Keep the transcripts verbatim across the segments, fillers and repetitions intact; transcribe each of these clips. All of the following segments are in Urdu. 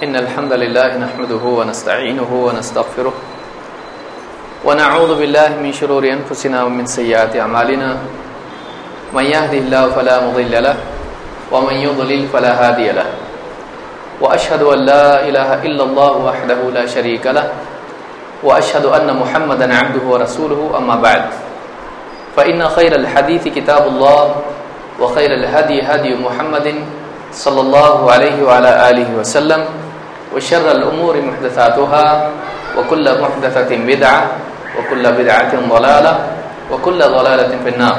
إن الحمد لله نحمده ونستعينه ونستغفره ونعوذ بالله من شرور أنفسنا ومن سيئات أعمالنا من يهده الله فلا مضل له ومن يضلل فلا هادي له وأشهد أن لا إله إلا الله وحده لا شريك له وأشهد أن محمدا عبده ورسوله أما بعد فإن خير الحديث كتاب الله وخير الهدي هدي محمد صلى الله عليه وعلى آله وسلم وشر الأمور محدثاتها وكل محدثة بدعة وكل بدعة ضلالة وكل ضلالة في النار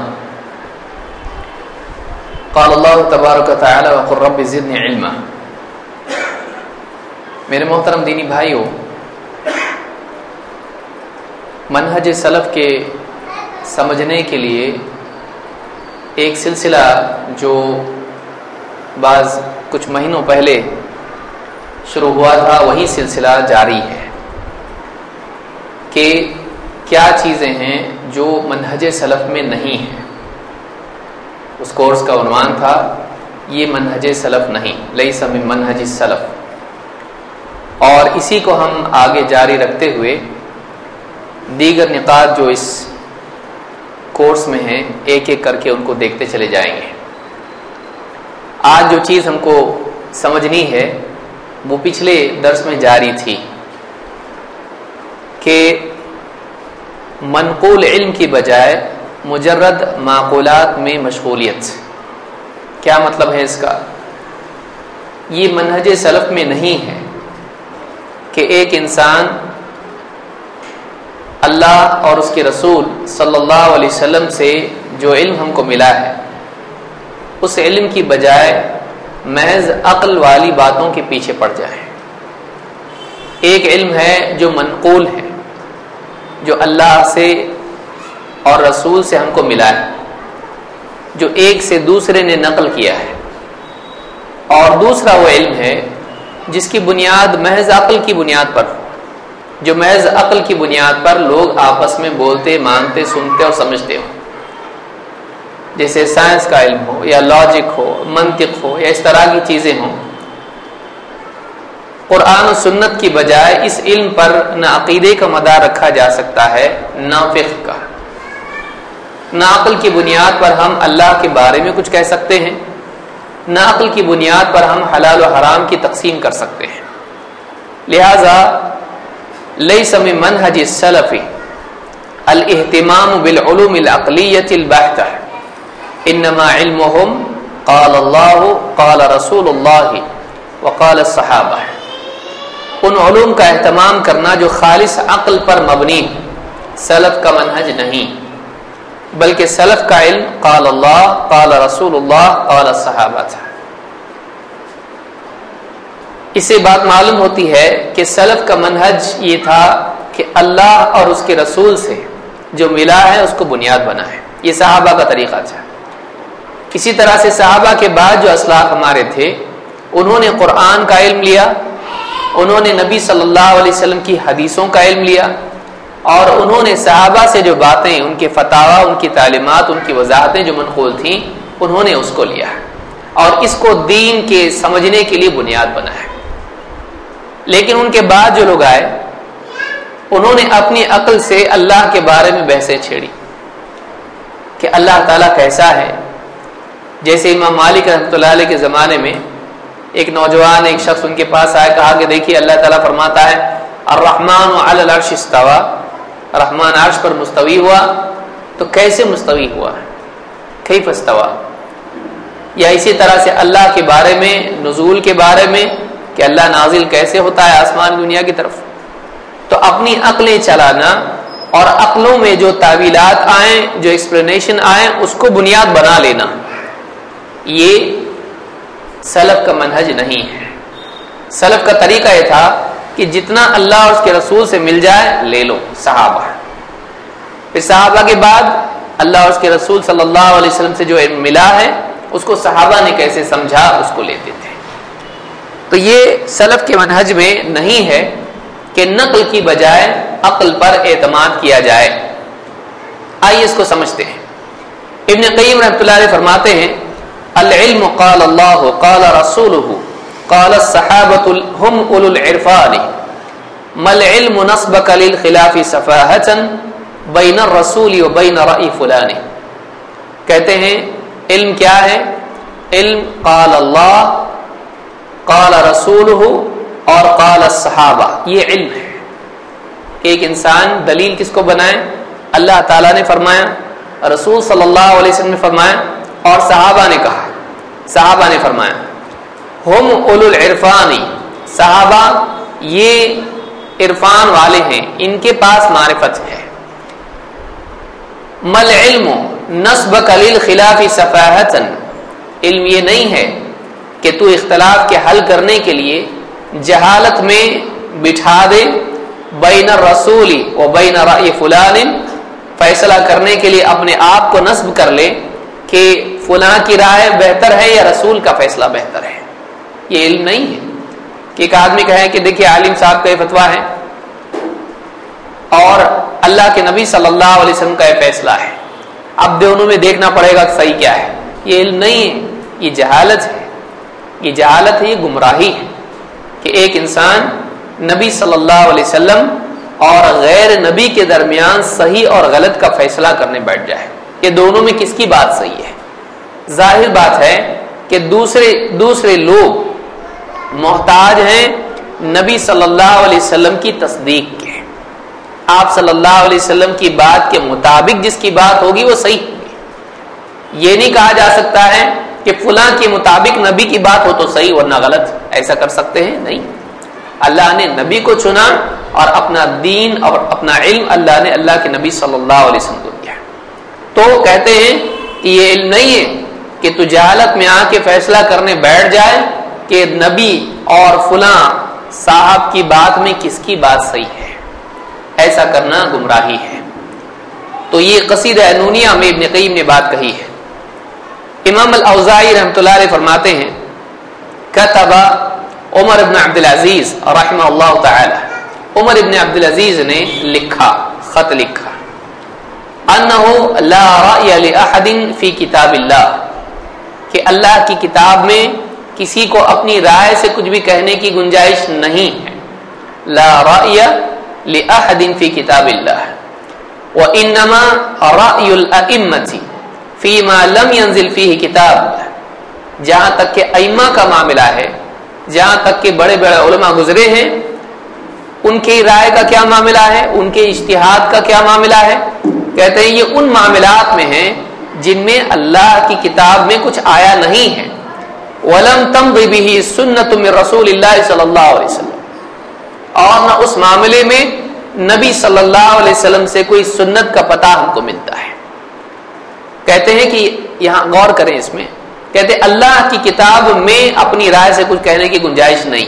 قال الله تبارك وتعالى وقل رب زدني علما. میرے محترم دینی بھائیوں، منہج سلف کے سمجھنے کے لیے ایک سلسلہ جو بعض کچھ مہینوں پہلے شروع ہوا تھا وہی سلسلہ جاری ہے کہ کیا چیزیں ہیں جو منہج سلف میں نہیں ہیں. اس کورس کا عنوان تھا یہ منہج سلف نہیں، لیس من منہج السلف، اور اسی کو ہم آگے جاری رکھتے ہوئے دیگر نقاط جو اس کورس میں ہیں ایک ایک کر کے ان کو دیکھتے چلے جائیں گے. آج جو چیز ہم کو سمجھنی ہے وہ پچھلے درس میں جاری تھی کہ منقول علم کی بجائے مجرد معقولات میں مشغولیت. کیا مطلب ہے اس کا؟ یہ منہج سلف میں نہیں ہے کہ ایک انسان اللہ اور اس کے رسول صلی اللہ علیہ وسلم سے جو علم ہم کو ملا ہے اس علم کی بجائے محض عقل والی باتوں کے پیچھے پڑ جائے. ایک علم ہے جو منقول ہے، جو اللہ سے اور رسول سے ہم کو ملا ہے، جو ایک سے دوسرے نے نقل کیا ہے. اور دوسرا وہ علم ہے جس کی بنیاد محض عقل کی بنیاد پر، جو محض عقل کی بنیاد پر لوگ آپس میں بولتے، مانتے، سنتے اور سمجھتے ہو، جیسے سائنس کا علم ہو یا لاجک ہو، منطق ہو یا اس طرح کی چیزیں ہوں. قرآن و سنت کی بجائے اس علم پر نہ عقیدے کا مدار رکھا جا سکتا ہے نہ فقہ کا. نہ عقل کی بنیاد پر ہم اللہ کے بارے میں کچھ کہہ سکتے ہیں، نہ عقل کی بنیاد پر ہم حلال و حرام کی تقسیم کر سکتے ہیں. لہذا لیس من منہج السلف الاہتمام بالعلوم العقلیۃ البحتہ انما علمهم قال اللہ قال رسول اللہ وقال الصحابہ. ان علوم کا اہتمام کرنا جو خالص عقل پر مبنی سلف کا منہج نہیں، بلکہ سلف کا علم قال اللہ قال رسول اللہ قال الصحابہ تھا. اس سے بات معلوم ہوتی ہے کہ سلف کا منہج یہ تھا کہ اللہ اور اس کے رسول سے جو ملا ہے اس کو بنیاد بنا ہے. یہ صحابہ کا طریقہ تھا. کسی طرح سے صحابہ کے بعد جو اسلاف ہمارے تھے انہوں نے قرآن کا علم لیا، انہوں نے نبی صلی اللہ علیہ وسلم کی حدیثوں کا علم لیا، اور انہوں نے صحابہ سے جو باتیں، ان کے فتاوی، ان کی تعلیمات، ان کی وضاحتیں جو منقول تھیں انہوں نے اس کو لیا اور اس کو دین کے سمجھنے کے لیے بنیاد بنا ہے. لیکن ان کے بعد جو لوگ آئے انہوں نے اپنی عقل سے اللہ کے بارے میں بحثیں چھیڑی کہ اللہ تعالیٰ کیسا ہے. جیسے امام مالک رحمۃ اللہ علیہ کے زمانے میں ایک نوجوان ایک شخص ان کے پاس آیا، کہا کہ دیکھیے اللہ تعالیٰ فرماتا ہے الرحمن علی العرش استوى، رحمان عرش پر مستوی ہوا. تو کیسے مستوی ہوا؟ کیف استوى؟ یا اسی طرح سے اللہ کے بارے میں، نزول کے بارے میں کہ اللہ نازل کیسے ہوتا ہے آسمان دنیا کی طرف. تو اپنی عقلیں چلانا اور عقلوں میں جو تعویلات آئیں، جو ایکسپلینیشن آئیں، اس کو بنیاد بنا لینا، یہ سلف کا منہج نہیں ہے. سلف کا طریقہ یہ تھا کہ جتنا اللہ اور اس کے رسول سے مل جائے لے لو. صحابہ، پھر صحابہ کے بعد اللہ اور اس کے رسول صلی اللہ علیہ وسلم سے جو علم ملا ہے اس کو صحابہ نے کیسے سمجھا اس کو لیتے تھے. تو یہ سلف کے منہج میں نہیں ہے کہ نقل کی بجائے عقل پر اعتماد کیا جائے. آئیے اس کو سمجھتے ہیں. ابن قیم رحمۃ اللہ علیہ فرماتے ہیں العلم قال اللہ قال رسولہ قال الصحابة هم أولو العرفان ما العلم نصبك للخلاف سفاهة بين الرسول وبين رأي فلان. کہتے ہیں علم کیا ہے؟ علم قال اللہ، قال رسولہ اور قال الصحابہ، یہ علم ہے کہ ایک انسان دلیل کس کو بنائے؟ اللہ تعالیٰ نے فرمایا، رسول صلی اللہ علیہ وسلم نے فرمایا اور صحابہ نے کہا، صحابہ نے فرمایا. ہم اولو العرفانی، صحابہ یہ عرفان والے ہیں، ان کے پاس معرفت ہے. مل علم نسبک للخلاف سفاہۃ، علم یہ نہیں ہے کہ تو اختلاف کے حل کرنے کے لیے جہالت میں بٹھا دے بین الرسول و بین رأی فلان، فیصلہ کرنے کے لیے اپنے آپ کو نصب کر لے کہ فلاں کی رائے بہتر ہے یا رسول کا فیصلہ بہتر ہے. یہ علم نہیں ہے کہ ایک آدمی کہے کہ دیکھیے عالم صاحب کا یہ فتویٰ ہے اور اللہ کے نبی صلی اللہ علیہ وسلم کا یہ فیصلہ ہے، اب دونوں میں دیکھنا پڑے گا کہ صحیح کیا ہے. یہ علم نہیں ہے، یہ جہالت ہے. یہ جہالت ہے، یہ گمراہی ہے کہ ایک انسان نبی صلی اللہ علیہ وسلم اور غیر نبی کے درمیان صحیح اور غلط کا فیصلہ کرنے بیٹھ جائے. یہ دونوں میں کس کی بات صحیح ہے؟ ظاہر بات ہے کہ دوسرے دوسرے لوگ محتاج ہیں نبی صلی اللہ علیہ وسلم کی تصدیق کے. آپ صلی اللہ علیہ وسلم کی بات کے مطابق جس کی بات ہوگی وہ صحیح ہوگی. یہ نہیں کہا جا سکتا ہے کہ فلاں کے مطابق نبی کی بات ہو تو صحیح ورنہ غلط. ایسا کر سکتے ہیں؟ نہیں. اللہ نے نبی کو چنا اور اپنا دین اور اپنا علم اللہ نے اللہ کے نبی صلی اللہ علیہ وسلم کو دیا. تو کہتے ہیں کہ یہ علم نہیں ہے کہ تو جہالت میں آ کے فیصلہ کرنے بیٹھ جائے کہ نبی اور فلاں صاحب کی بات میں کس کی بات صحیح ہے. ایسا کرنا گمراہی ہے. تو یہ قصیدہ نونیہ میں ابن قیم نے بات کہی ہے. امام الاوزاعی رحمۃ اللہ علیہ فرماتے ہیں کتب عمر ابن عبد العزیز رحمہ اللہ تعالی، عمر ابن عبد العزیز نے لکھا، خط لکھا، انہ لا رأی لأحد فی کتاب اللہ، کہ اللہ کی کتاب میں کسی کو اپنی رائے سے کچھ بھی کہنے کی گنجائش نہیں ہے. لا رأی لأحد فی کتاب اللہ وانما رأی الائمۃ فیما لم ينزل فیہ کتاب. جہاں تک کہ ائمہ کا معاملہ ہے، جہاں تک کہ بڑے بڑے علماء گزرے ہیں، ان کی رائے کا کیا معاملہ ہے، ان کے اجتہاد کا کیا معاملہ ہے؟ کہتے ہیں یہ ان معاملات میں ہیں جن میں اللہ کی کتاب میں کچھ آیا نہیں ہے. وَلَمْ تَمْضِ بِهِ سُنَّةٌ مِّن رَّسُولِ اللَّهِ صلی اللہ علیہ وسلم، اور نہ اس معاملے میں نبی صلی اللہ علیہ وسلم سے کوئی سنت کا پتہ ہم کو ملتا ہے. کہتے ہیں کہ یہاں غور کریں اس میں، کہتے ہیں اللہ کی کتاب میں اپنی رائے سے کچھ کہنے کی گنجائش نہیں.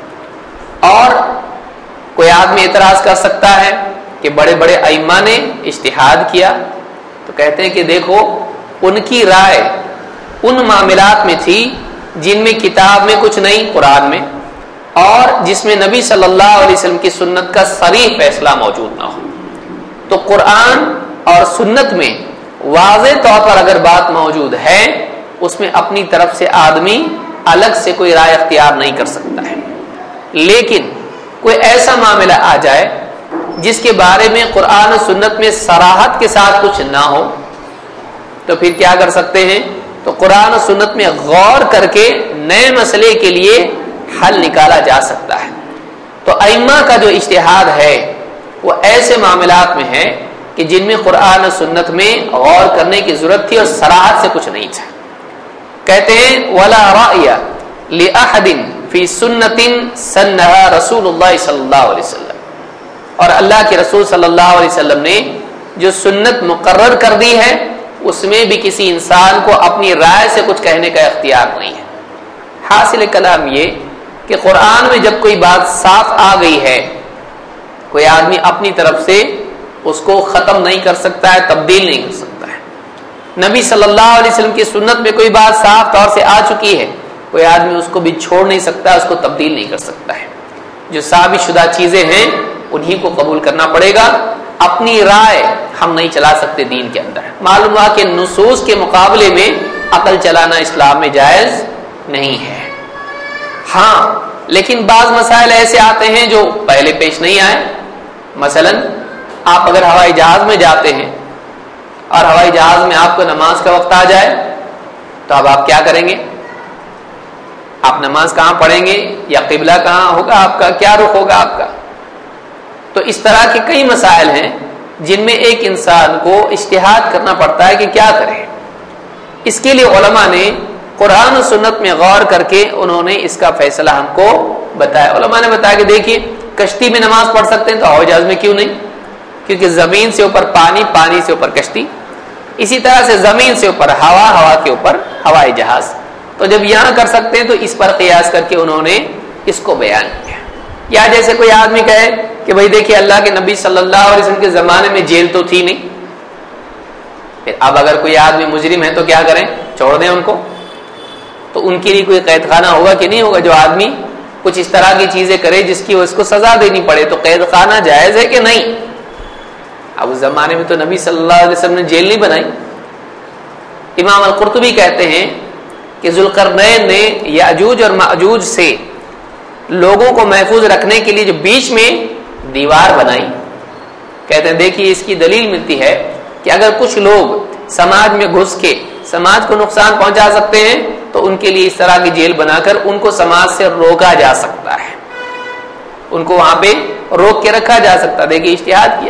اور کوئی آدمی اعتراض کر سکتا ہے کہ بڑے بڑے ائمہ نے اجتہاد کیا، تو کہتے ہیں کہ دیکھو ان کی رائے ان معاملات میں تھی جن میں کتاب میں کچھ نہیں، قرآن میں، اور جس میں نبی صلی اللہ علیہ وسلم کی سنت کا صریح فیصلہ موجود نہ ہو. تو قرآن اور سنت میں واضح طور پر اگر بات موجود ہے، اس میں اپنی طرف سے آدمی الگ سے کوئی رائے اختیار نہیں کر سکتا ہے. لیکن کوئی ایسا معاملہ آ جائے جس کے بارے میں قرآن و سنت میں صراحت کے ساتھ کچھ نہ ہو، تو پھر کیا کر سکتے ہیں؟ تو قرآن و سنت میں غور کر کے نئے مسئلے کے لیے حل نکالا جا سکتا ہے. تو ائمہ کا جو اجتہاد ہے وہ ایسے معاملات میں ہے کہ جن میں قرآن و سنت میں غور کرنے کی ضرورت تھی اور صراحت سے کچھ نہیں تھا. کہتے ہیں وَلَا رَأْيَ لِأَحَدٍ فِي سُنَّةٍ سَنَّهَا رسول اللہ صلی اللہ علیہ وسلم، اور اللہ کے رسول صلی اللہ علیہ وسلم نے جو سنت مقرر کر دی ہے اس میں بھی کسی انسان کو اپنی رائے سے کچھ کہنے کا اختیار نہیں ہے. حاصل کلام یہ کہ قرآن میں جب کوئی بات صاف آ گئی ہے، کوئی آدمی اپنی طرف سے اس کو ختم نہیں کر سکتا ہے، تبدیل نہیں کر سکتا ہے. نبی صلی اللہ علیہ وسلم کی سنت میں کوئی بات صاف طور سے آ چکی ہے، کوئی آدمی اس کو بھی چھوڑ نہیں سکتا، اس کو تبدیل نہیں کر سکتا ہے. جو ثابت شدہ چیزیں ہیں انہی کو قبول کرنا پڑے گا. اپنی رائے ہم نہیں چلا سکتے دین کے اندر. معلوم ہوا کہ نصوص کے مقابلے میں عقل چلانا اسلام میں جائز نہیں ہے. ہاں لیکن بعض مسائل ایسے آتے ہیں جو پہلے پیش نہیں آئے. مثلا آپ اگر ہوائی جہاز میں جاتے ہیں اور ہوائی جہاز میں آپ کو نماز کا وقت آ جائے تو اب آپ کیا کریں گے؟ آپ نماز کہاں پڑھیں گے یا قبلہ کہاں ہوگا آپ کا، کیا رخ ہوگا آپ کا؟ تو اس طرح کے کئی مسائل ہیں جن میں ایک انسان کو اجتہاد کرنا پڑتا ہے کہ کیا کرے. اس کے لیے علماء نے قرآن و سنت میں غور کر کے انہوں نے اس کا فیصلہ ہم کو بتایا. علماء نے بتایا کہ دیکھیے کشتی میں نماز پڑھ سکتے ہیں تو ہوائی جہاز میں کیوں نہیں؟ کیونکہ زمین سے اوپر پانی، پانی سے اوپر کشتی، اسی طرح سے زمین سے اوپر ہوا، ہوا کے اوپر ہوائی جہاز. تو جب یہاں کر سکتے ہیں تو اس پر قیاس کر کے انہوں نے اس کو بیان کیا. یا جیسے کوئی آدمی کہے کہ بھئی دیکھیے اللہ کے نبی صلی اللہ علیہ وسلم کے زمانے میں جیل تو تھی نہیں، پھر اب اگر کوئی آدمی مجرم ہے تو کیا کریں؟ چھوڑ دیں ان کو. تو ان کے لیے کوئی قید خانہ ہوگا کہ نہیں ہوگا؟ جو آدمی کچھ اس طرح کی چیزیں کرے جس کی اس کو سزا دینی پڑے تو قید خانہ جائز ہے کہ نہیں؟ اب اس زمانے میں تو نبی صلی اللہ علیہ وسلم نے جیل نہیں بنائی. امام القرطبی کہتے ہیں کہ ذوالقرنین نے یاجوج اور ماجوج سے لوگوں کو محفوظ رکھنے کے لیے جو بیچ میں دیوار بنائی، کہتے ہیں دیکھیے اس کی دلیل ملتی ہے کہ اگر کچھ لوگ سماج میں گھس کے سماج کو نقصان پہنچا سکتے ہیں تو ان کے لیے اس طرح کی جیل بنا کر ان کو سماج سے روکا جا سکتا ہے، ان کو وہاں پہ روک کے رکھا جا سکتا ہے. دیکھیے اجتہاد کیا.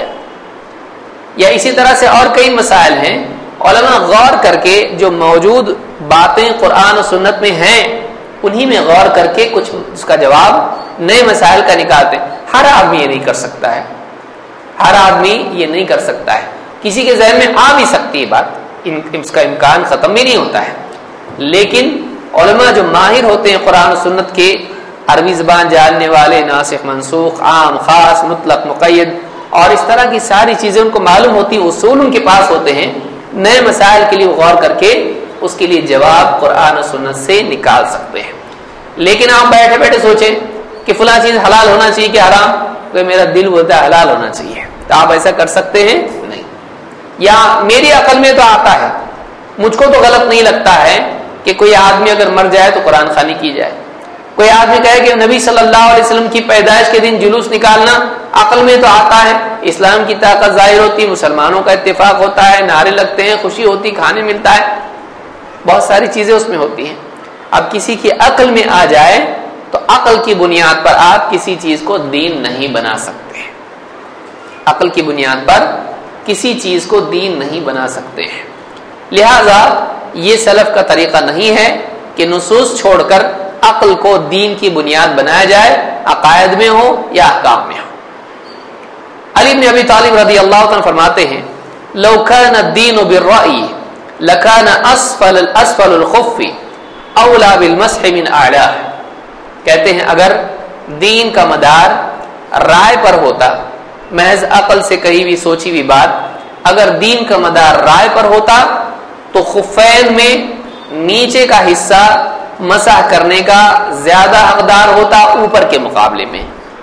یا اسی طرح سے اور کئی مسائل ہیں علماء غور کر کے جو موجود باتیں قرآن و سنت میں ہیں انہی میں غور کر کے کچھ اس کا جواب نئے مسائل کا نکالتے ہیں. ہر آدمی یہ نہیں کر سکتا ہے، ہر آدمی یہ نہیں کر سکتا ہے. کسی کے ذہن میں آ بھی سکتی ہے بات، اس کا امکان ختم بھی نہیں ہوتا ہے. لیکن علماء جو ماہر ہوتے ہیں قرآن و سنت کے، عربی زبان جاننے والے، ناسخ منسوخ، عام خاص، مطلق مقید اور اس طرح کی ساری چیزیں ان کو معلوم ہوتی ہیں، اصول ان کے پاس ہوتے ہیں. نئے مسائل کے لیے غور کر کے اس کے لیے جواب قرآن و سنت سے نکال سکتے ہیں. لیکن آپ بیٹھے بیٹھے سوچیں کہ فلاں چیز حلال ہونا چاہیے کہ حرام، تو میرا دل بولتا ہے حلال ہونا چاہیے، تو آپ ایسا کر سکتے ہیں نہیں. یا میری عقل میں تو آتا ہے، مجھ کو تو غلط نہیں لگتا ہے کہ کوئی آدمی اگر مر جائے تو قرآن خوانی کی جائے. کوئی آدمی کہے کہ نبی صلی اللہ علیہ وسلم کی پیدائش کے دن جلوس نکالنا، عقل میں تو آتا ہے، اسلام کی طاقت ظاہر ہوتی، مسلمانوں کا اتفاق ہوتا ہے، نعرے لگتے ہیں، خوشی ہوتی، کھانے ملتا ہے، بہت ساری چیزیں اس میں ہوتی ہیں. اب کسی کی عقل میں آ جائے تو عقل کی بنیاد پر آپ کسی چیز کو دین نہیں بنا سکتے. عقل کی بنیاد پر کسی چیز کو دین نہیں بنا سکتے ہیں. لہذا یہ سلف کا طریقہ نہیں ہے کہ نصوص چھوڑ کر عقل کو دین کی بنیاد بنایا جائے، عقائد میں ہو یا احکام میں ہو. علی بن ابی طالب رضی اللہ عنہ فرماتے ہیں لو كان الدين بالرأي لكان اسفل الاسفل الخف اولا بالمسح من اعلاه. کہتے ہیں اگر دین کا مدار رائے پر ہوتا، محض عقل سے کہی ہوئی سوچی ہوئی بات، اگر دین کا مدار رائے پر ہوتا تو خفین میں نیچے کا حصہ مسح کرنے کا زیادہ حقدار ہوتا اوپر کے مقابلے میں.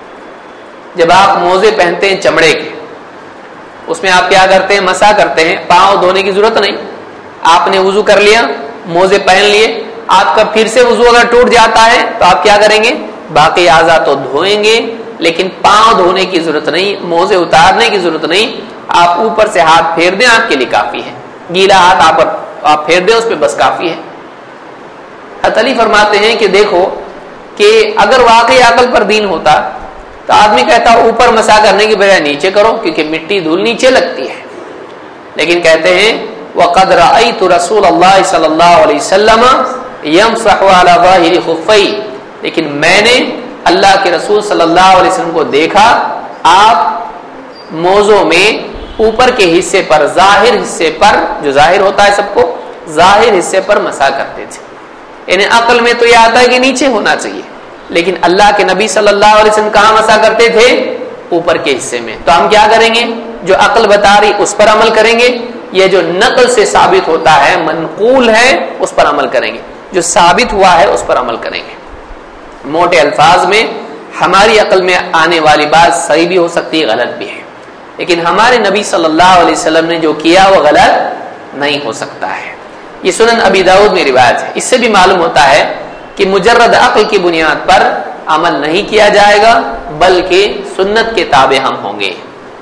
جب آپ موزے پہنتے ہیں چمڑے کے، اس میں آپ کیا کرتے ہیں؟ مسح کرتے ہیں، پاؤں دھونے کی ضرورت نہیں. آپ نے وضو کر لیا، موزے پہن لیے، آپ کا پھر سے وضو اگر ٹوٹ جاتا ہے تو آپ کیا کریں گے؟ باقی اعضاء تو دھوئیں گے لیکن پاؤں دھونے کی ضرورت نہیں، موزے اتارنے کی ضرورت نہیں. آپ اوپر سے ہاتھ پھیر دیں، آپ کے لیے کافی ہے. گیلا ہاتھ آپ آپ پھیر دیں اس پہ، بس کافی ہے. علی فرماتے ہیں کہ دیکھو کہ اگر واقعی عقل پر دین ہوتا تو آدمی کہتا اوپر مسح کرنے کی بجائے نیچے کرو، کیونکہ مٹی دھول نیچے لگتی ہے. لیکن کہتے ہیں وَقَدْ رَأَيْتُ رَسُولَ اللَّهِ صلی اللہ علیہ وسلم يَمْسَحُ عَلَى ظَاهِرِ خُفَّيْهِ، لیکن میں نے اللہ کے رسول صلی اللہ علیہ وسلم کو دیکھا آپ موزوں میں اوپر کے حصے پر، ظاہر حصے پر، جو ظاہر ہوتا ہے سب کو، ظاہر حصے پر مسح کرتے تھے. یعنی عقل میں تو یہ آتا ہے کہ نیچے ہونا چاہیے، لیکن اللہ کے نبی صلی اللہ علیہ وسلم کہاں مسح کرتے تھے؟ اوپر کے حصے میں. تو ہم کیا کریں گے؟ جو عقل بتا رہی اس پر عمل کریں گے، یہ جو نقل سے ثابت ہوتا ہے، منقول ہے، اس پر عمل کریں گے. جو ثابت ہوا ہے اس پر عمل کریں گے. موٹے الفاظ میں ہماری عقل میں آنے والی بات صحیح بھی ہو سکتی ہے، غلط بھی ہے، لیکن ہمارے نبی صلی اللہ علیہ وسلم نے جو کیا وہ غلط نہیں ہو سکتا ہے. یہ سنن ابی داؤد میں روایت ہے. اس سے بھی معلوم ہوتا ہے کہ مجرد عقل کی بنیاد پر عمل نہیں کیا جائے گا بلکہ سنت کے تابع ہم ہوں گے.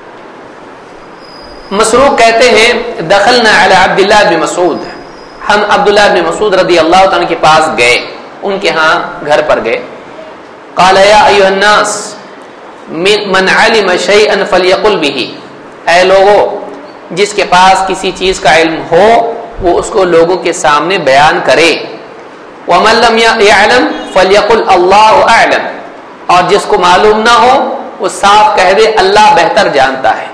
مسروق کہتے ہیں دخلنا علی عبداللہ بن مسعود، ہم عبداللہ بن مسعود رضی اللہ تعالیٰ کے پاس گئے، ان کے ہاں گھر پر گئے. قال یا ایھا الناس من علم شیئا فلیقل بہ، اے لوگو جس کے پاس کسی چیز کا علم ہو وہ اس کو لوگوں کے سامنے بیان کرے. ومن لم يعلم فلیقل اللہ اعلم، اور جس کو معلوم نہ ہو وہ صاف کہہ دے اللہ بہتر جانتا ہے.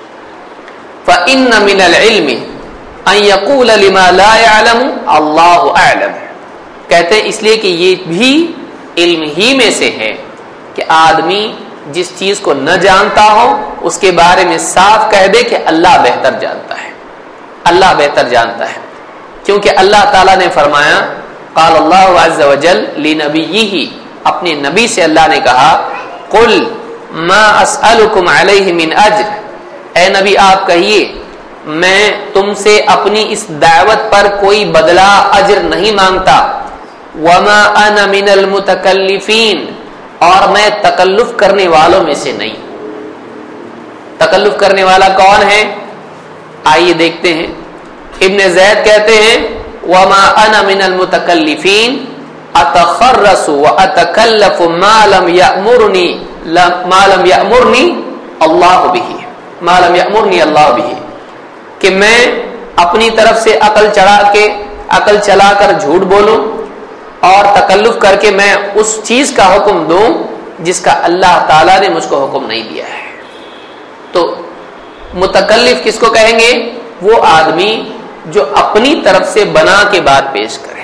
فإن من العلم ان يقول لما لا يعلم اللہ اعلم، کہتے ہیں اس لیے کہ یہ بھی علم ہی میں سے ہے کہ آدمی جس چیز کو نہ جانتا ہو اس کے بارے میں صاف کہہ دے کہ اللہ بہتر جانتا ہے، اللہ بہتر جانتا ہے. کیونکہ اللہ تعالیٰ نے فرمایا قال اللہ عز وجل لنبیہ، اپنے نبی سے اللہ نے کہا قل ما اسألکم علیہ من اجر، اے نبی آپ کہیے میں تم سے اپنی اس دعوت پر کوئی بدلہ اجر نہیں مانگتا. وما انا من المتکلفین، اور میں تکلف کرنے والوں میں سے نہیں. تکلف کرنے والا کون ہے؟ آئیے دیکھتے ہیں. ابن زید کہتے ہیں وما انا من المتکلفین اتخرس واتکلف ما لم یأمرنی ما لم یأمرنی اللہ بہ ما لم یأمرنی اللہ بہ، کہ میں اپنی طرف سے عقل چڑھا کے عقل چلا کر جھوٹ بولوں اور تکلف کر کے میں اس چیز کا حکم دوں جس کا اللہ تعالیٰ نے مجھ کو حکم نہیں دیا ہے. تو متکلف کس کو کہیں گے؟ وہ آدمی جو اپنی طرف سے بنا کے بات پیش کرے.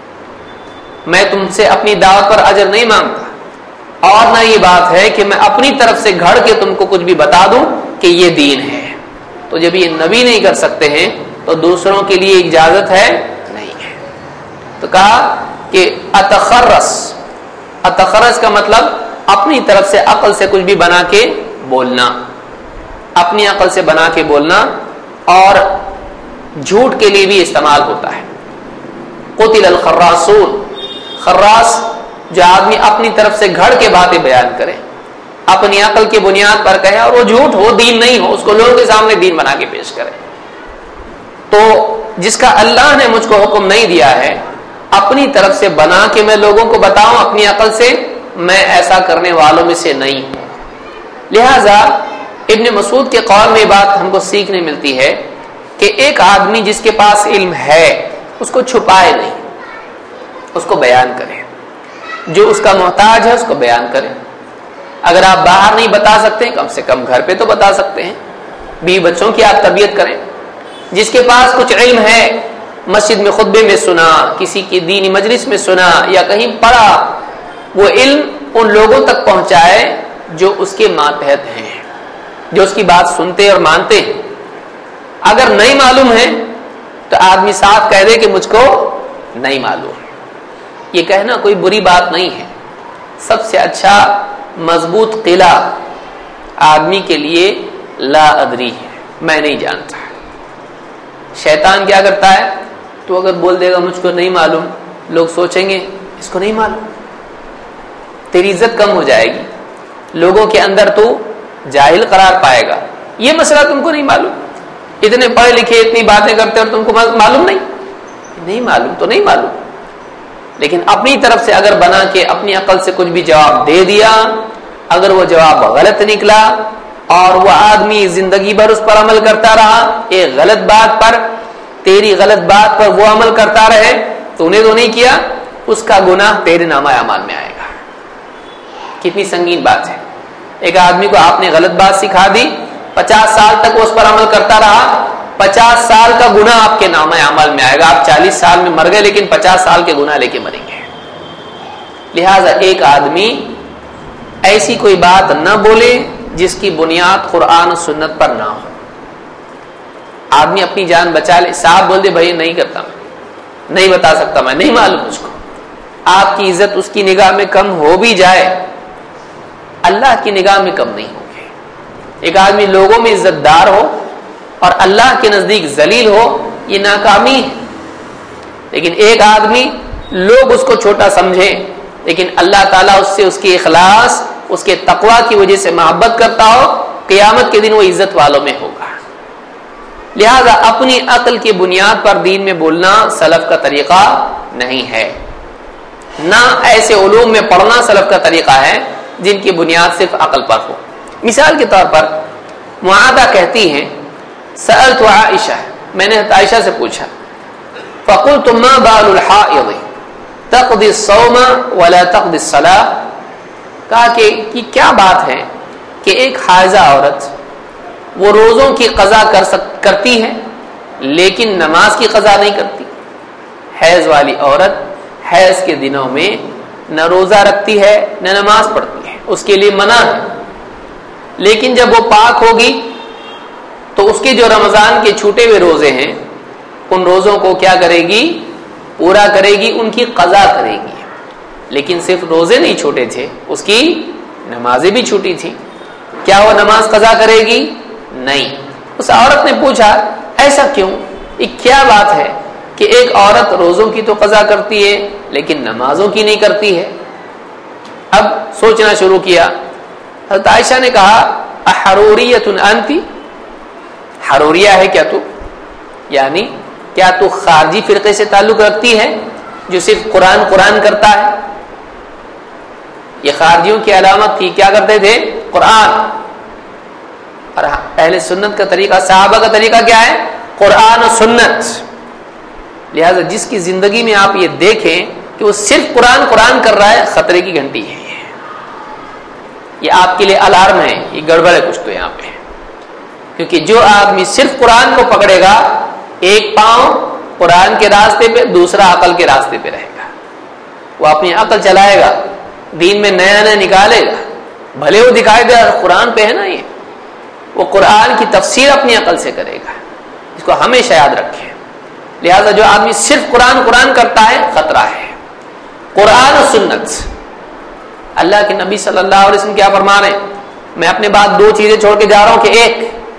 میں تم سے اپنی دعوت پر اجر نہیں مانگتا، اور نہ یہ بات ہے کہ میں اپنی طرف سے گھڑ کے تم کو کچھ بھی بتا دوں کہ یہ دین ہے. تو جب یہ نبی نہیں کر سکتے ہیں تو دوسروں کے لیے اجازت ہے نہیں ہے. تو کہا کہ اتخرس، اتخرس کا مطلب اپنی طرف سے عقل سے کچھ بھی بنا کے بولنا، اپنی عقل سے بنا کے بولنا، اور جھوٹ کے لیے بھی استعمال ہوتا ہے. قتل الخراسون، خراس جو آدمی اپنی طرف سے گھڑ کے باتیں بیان کرے، اپنی عقل کی بنیاد پر کہے اور وہ جھوٹ ہو دین نہیں ہو اس کو لوگوں کے سامنے دین بنا کے پیش کرے. تو جس کا اللہ نے مجھ کو حکم نہیں دیا ہے اپنی طرف سے بنا کے میں لوگوں کو بتاؤں اپنی عقل سے، میں ایسا کرنے والوں میں سے نہیں ہوں. لہذا ابن مسعود کے قول میں بات ہم کو سیکھنے ملتی ہے کہ ایک آدمی جس کے پاس علم ہے اس کو چھپائے نہیں، اس کو بیان کرے. جو اس کا محتاج ہے اس کو بیان کرے. اگر آپ باہر نہیں بتا سکتے کم سے کم گھر پہ تو بتا سکتے ہیں. بیوی بچوں کی آپ تربیت کریں. جس کے پاس کچھ علم ہے، مسجد میں خطبے میں سنا، کسی کی دینی مجلس میں سنا یا کہیں پڑھا، وہ علم ان لوگوں تک پہنچائے جو اس کے ماتحت ہیں، جو اس کی بات سنتے اور مانتے ہیں. اگر نہیں معلوم ہے تو آدمی صاف کہہ دے کہ مجھ کو نہیں معلوم. یہ کہنا کوئی بری بات نہیں ہے. سب سے اچھا مضبوط قلعہ آدمی کے لیے لا ادری ہے، میں نہیں جانتا. شیطان کیا کرتا ہے؟ تو اگر بول دے گا مجھ کو نہیں معلوم، لوگ سوچیں گے اس کو نہیں معلوم، تیری عزت کم ہو جائے گی، لوگوں کے اندر تو جاہل قرار پائے گا. یہ مسئلہ تم کو نہیں معلوم، اتنے پڑھے لکھے اتنی باتیں کرتے اور تم کو معلوم نہیں. نہیں معلوم تو نہیں معلوم. لیکن اپنی طرف سے اگر بنا کے اپنی عقل سے کچھ بھی جواب دے دیا، اگر وہ جواب غلط نکلا اور وہ آدمی زندگی بھر اس پر عمل کرتا رہا، ایک غلط بات پر، تیری غلط بات پر وہ عمل کرتا رہے، تو نے تو نہیں کیا، اس کا گناہ تیرے نامہ اعمال میں آئے گا. کتنی سنگین بات ہے. ایک آدمی کو آپ نے غلط بات سکھا دی، پچاس سال تک وہ اس پر عمل کرتا رہا، پچاس سال کا گناہ آپ کے نامہ اعمال میں آئے گا. آپ چالیس سال میں مر گئے لیکن پچاس سال کے گناہ لے کے مریں گے. لہذا ایک آدمی ایسی کوئی بات نہ بولے جس کی بنیاد قرآن و سنت پر نہ ہو. آدمی اپنی جان بچا لے، صاحب بول دے بھائی نہیں کرتا، میں نہیں بتا سکتا، میں نہیں معلوم مجھ کو. آپ کی عزت اس کی نگاہ میں کم ہو بھی جائے، اللہ کی نگاہ میں کم نہیں ہوگی. ایک آدمی لوگوں میں عزت دار ہو اور اللہ کے نزدیک ذلیل ہو، یہ ناکامی ہے. لیکن ایک آدمی لوگ اس کو چھوٹا سمجھیں، لیکن اللہ تعالیٰ اس سے اس کے اخلاص، اس کے تقوی کی وجہ سے محبت کرتا ہو، قیامت کے دن وہ عزت والوں میں ہوگا۔ لہذا اپنی عقل کی بنیاد پر دین میں بولنا سلف کا طریقہ نہیں ہے، نہ ایسے علوم میں پڑھنا سلف کا طریقہ ہے جن کی بنیاد صرف عقل پر ہو۔ مثال کے طور پر معاذہ کہتی ہیں سألت عائشہ، میں نے عائشہ سے پوچھا، فقلت ما بال الحائض تقضی الصوم ولا تقضی الصلاۃ، کہا کہ یہ کیا بات ہے کہ ایک حائضہ عورت وہ روزوں کی قضا کر سک کرتی ہے لیکن نماز کی قضا نہیں کرتی۔ حیض والی عورت حیض کے دنوں میں نہ روزہ رکھتی ہے نہ نماز پڑھتی ہے، اس کے لیے منع ہے، لیکن جب وہ پاک ہوگی تو اس کے جو رمضان کے چھوٹے ہوئے روزے ہیں ان روزوں کو کیا کرے گی؟ پورا کرے گی، ان کی قضا کرے گی۔ لیکن صرف روزے نہیں چھوٹے تھے، اس کی نمازیں بھی چھوٹی تھی، کیا وہ نماز قضا کرے گی؟ نہیں۔ اس عورت نے پوچھا ایسا کیوں؟ یہ کیا بات ہے کہ ایک عورت روزوں کی تو قضا کرتی ہے لیکن نمازوں کی نہیں کرتی ہے؟ اب سوچنا شروع کیا۔ حضرت عائشہ نے کہا احروریۃ انتی، حروریہ ہے کیا تو؟ یعنی کیا تو خارجی فرقے سے تعلق رکھتی ہے جو صرف قرآن قرآن کرتا ہے؟ یہ خارجیوں کی علامت تھی، کیا کرتے تھے؟ قرآن۔ اور اہل سنت کا طریقہ، صحابہ کا طریقہ کیا ہے؟ قرآن و سنت۔ لہذا جس کی زندگی میں آپ یہ دیکھیں کہ وہ صرف قرآن قرآن کر رہا ہے، خطرے کی گھنٹی ہے، یہ آپ کے لیے الارم ہے، یہ گڑبڑ ہے کچھ تو یہاں پہ۔ کیونکہ جو آدمی صرف قرآن کو پکڑے گا، ایک پاؤں قرآن کے راستے پہ، دوسرا عقل کے راستے پہ رہے گا، وہ اپنی عقل چلائے گا، دین میں نیا نیا نکالے گا، بھلے وہ دکھائے دے قرآن پہ ہے نا، یہ وہ قرآن کی تفسیر اپنی عقل سے کرے گا، اس کو ہمیشہ یاد رکھیں۔ لہذا جو آدمی صرف قرآن قرآن کرتا ہے، خطرہ ہے۔ قرآن و سنت، اللہ کے نبی صلی اللہ علیہ وسلم کیا فرما رہے ہیں؟ میں اپنے بعد دو چیزیں چھوڑ کے جا رہا ہوں کہ ایک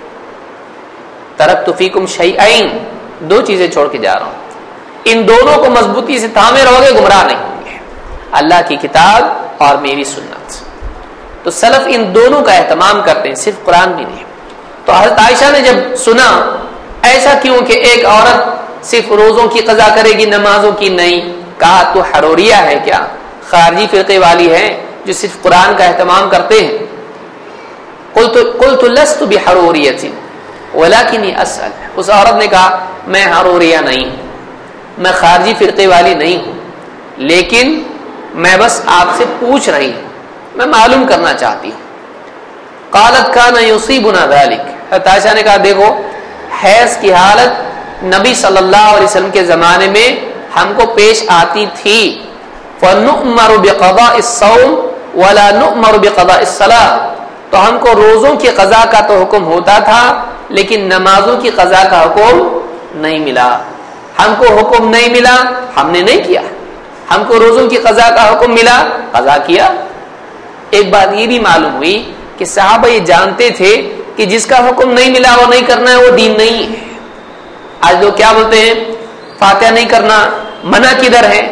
ترکت فیکم شیئین، دو چیزیں چھوڑ کے جا رہا ہوں، ان دونوں کو مضبوطی سے تھامے رہو گے، گمراہ نہیں ہوں گے، اللہ کی کتاب اور میری سنت۔ تو سلف ان دونوں کا اہتمام کرتے ہیں، صرف قرآن بھی نہیں۔ تو حضرت عائشہ نے جب سنا ایسا کیوں کہ ایک عورت صرف روزوں کی قضا کرے گی نمازوں کی نہیں، کہا تو حروریہ ہے کیا؟ خارجی فرقے والی ہے جو صرف قرآن کا اہتمام کرتے ہیں۔ قلت قلت لست بحروریۃ ولکنی اسأل، اس عورت نے کہا میں حروریہ نہیں ہوں، میں خارجی فرقے والی نہیں ہوں، لیکن میں بس آپ سے پوچھ رہی ہوں، میں معلوم کرنا چاہتی ہوں۔ قالت کان یصیبنا ذلک، عائشہ نے کہا دیکھو حیض کی حالت نبی صلی اللہ علیہ وسلم کے زمانے میں ہم کو پیش آتی تھی، فنؤمر بقضاء الصوم ولا نؤمر بقضاء الصلاۃ، تو ہم کو روزوں کی قضا کا تو حکم ہوتا تھا لیکن نمازوں کی قضا کا حکم نہیں ملا، ہم کو حکم نہیں ملا، ہم نے نہیں کیا، ہم کو روزوں کی قضا کا حکم ملا، قضا کیا۔ ایک بات یہ بھی معلوم ہوئی کہ صحابہ یہ جانتے تھے کہ جس کا حکم نہیں ملا وہ نہیں کرنا ہے، وہ دین نہیں ہے۔ آج لوگ کیا بولتے ہیں؟ فاتحہ نہیں کرنا، منع کدھر ہے؟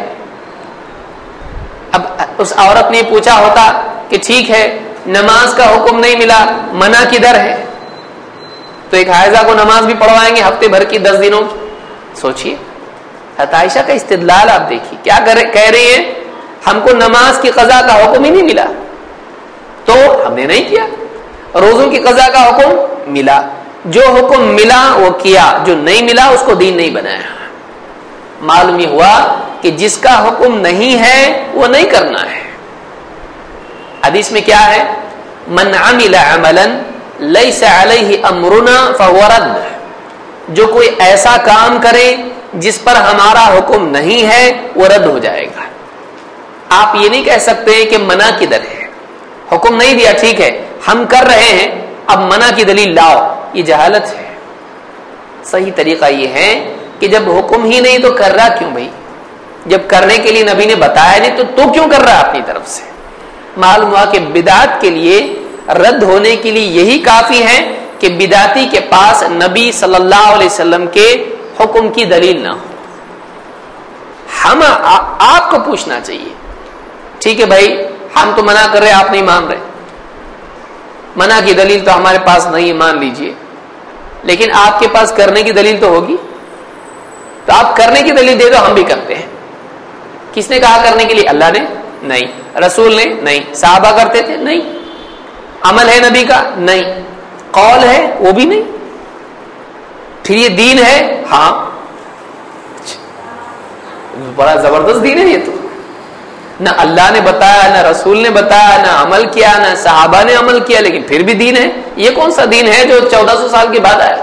اب اس عورت نے پوچھا ہوتا کہ ٹھیک ہے نماز کا حکم نہیں ملا، منع کدھر ہے؟ تو ایک حائضہ کو نماز بھی پڑھوائیں گے ہفتے بھر کی، دس دنوں کی؟ سوچئے حضرت عائشہ کا استدلال آپ دیکھیے، کیا کہہ رہی ہیں؟ ہم کو نماز کی قضا کا حکم ہی نہیں ملا تو ہم نے نہیں کیا، روزوں کی قضا کا حکم ملا، جو حکم ملا وہ کیا، جو نہیں ملا اس کو دین نہیں بنایا۔ معلوم یہ ہوا کہ جس کا حکم نہیں ہے وہ نہیں کرنا ہے۔ حدیث میں کیا ہے؟ من عمل عملا لیس علیہ امرنا فهو رد، جو کوئی ایسا کام کرے جس پر ہمارا حکم نہیں ہے وہ رد ہو جائے گا۔ آپ یہ نہیں کہہ سکتے کہ منع کدھر ہے، حکم نہیں دیا ٹھیک ہے ہم کر رہے ہیں، اب منع کی دلیل لاؤ، یہ جہالت ہے۔ صحیح طریقہ یہ ہے کہ جب حکم ہی نہیں تو کر رہا کیوں بھائی؟ جب کرنے کے لیے نبی نے بتایا نہیں تو تو کیوں کر رہا اپنی طرف سے؟ معلوم ہوا کہ بدعت کے لیے رد ہونے کے لیے یہی کافی ہے کہ بدعتی کے پاس نبی صلی اللہ علیہ وسلم کے حکم کی دلیل نہ ہو۔ ہم آ, آپ کو پوچھنا چاہیے. ٹھیک ہے بھائی, ہم تو منع کر رہے, آپ نہیں مان رہے, منع کی دلیل تو ہمارے پاس نہیں ہے, مان لیجئے, لیکن آپ کے پاس کرنے کی دلیل تو ہوگی, تو آپ کرنے کی دلیل دے دو, ہم بھی کرتے ہیں. کس نے کہا کرنے کے لیے؟ اللہ نے نہیں, رسول نے نہیں, صحابہ کرتے تھے نہیں, عمل ہے نبی کا نہیں, قول ہے وہ بھی نہیں, پھر یہ دین ہے؟ ہاں, بڑا زبردست دین ہے یہ تو. نہ اللہ نے بتایا, نہ رسول نے بتایا, نہ عمل کیا, نہ صحابہ نے عمل کیا, لیکن پھر بھی دین ہے. یہ کون سا دین ہے جو چودہ سو سال کے بعد آیا؟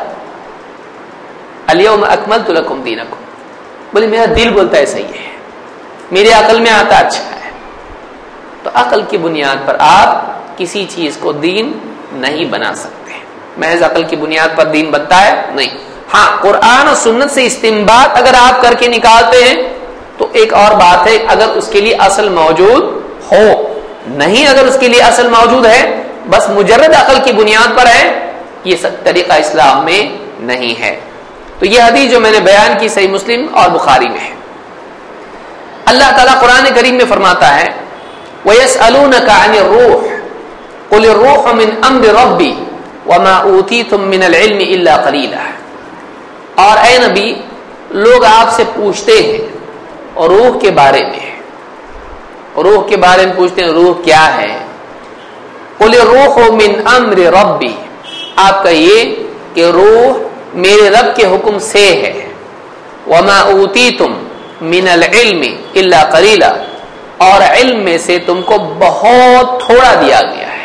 الیوم اکملت لکم دینکم. بولے میرا دل بولتا ہے صحیح ہے, میری عقل میں آتا اچھا ہے. تو عقل کی بنیاد پر آپ کسی چیز کو دین نہیں بنا سکتے. محض عقل کی بنیاد پر دین بنتا ہے نہیں. ہاں, قرآن اور سنت سے استنباط اگر آپ کر کے نکالتے ہیں تو ایک اور بات ہے, اگر اس کے لیے اصل موجود ہو. نہیں, اگر اس کے لیے اصل موجود ہے, بس مجرد عقل کی بنیاد پر ہے, یہ سب طریقہ اسلام میں نہیں ہے. تو یہ حدیث جو میں نے بیان کی صحیح مسلم اور بخاری میں ہے. اللہ تعالیٰ قرآن کریم میں فرماتا ہے وَيَسْأَلُونَكَ عَنِ الرُّوحِ قُلِ الرُّوحُ مِنْ أَمْرِ رَبِّي وَمَا أُوتِيتُم مِّنَ الْعِلْمِ إِلَّا قَلِيلًا. اور اے نبی, لوگ آپ سے پوچھتے ہیں روح کے بارے میں, روح کے بارے میں پوچھتے ہیں روح کیا ہے. قُلِ الرُّوحُ مِنْ أَمْرِ رَبِّي, آپ کا یہ کہ روح میرے رب کے حکم سے ہے. وَمَا أُوتِيتُم مِّنَ الْعِلْمِ إِلَّا قَلِيلًا, اور علم میں سے تم کو بہت تھوڑا دیا گیا ہے.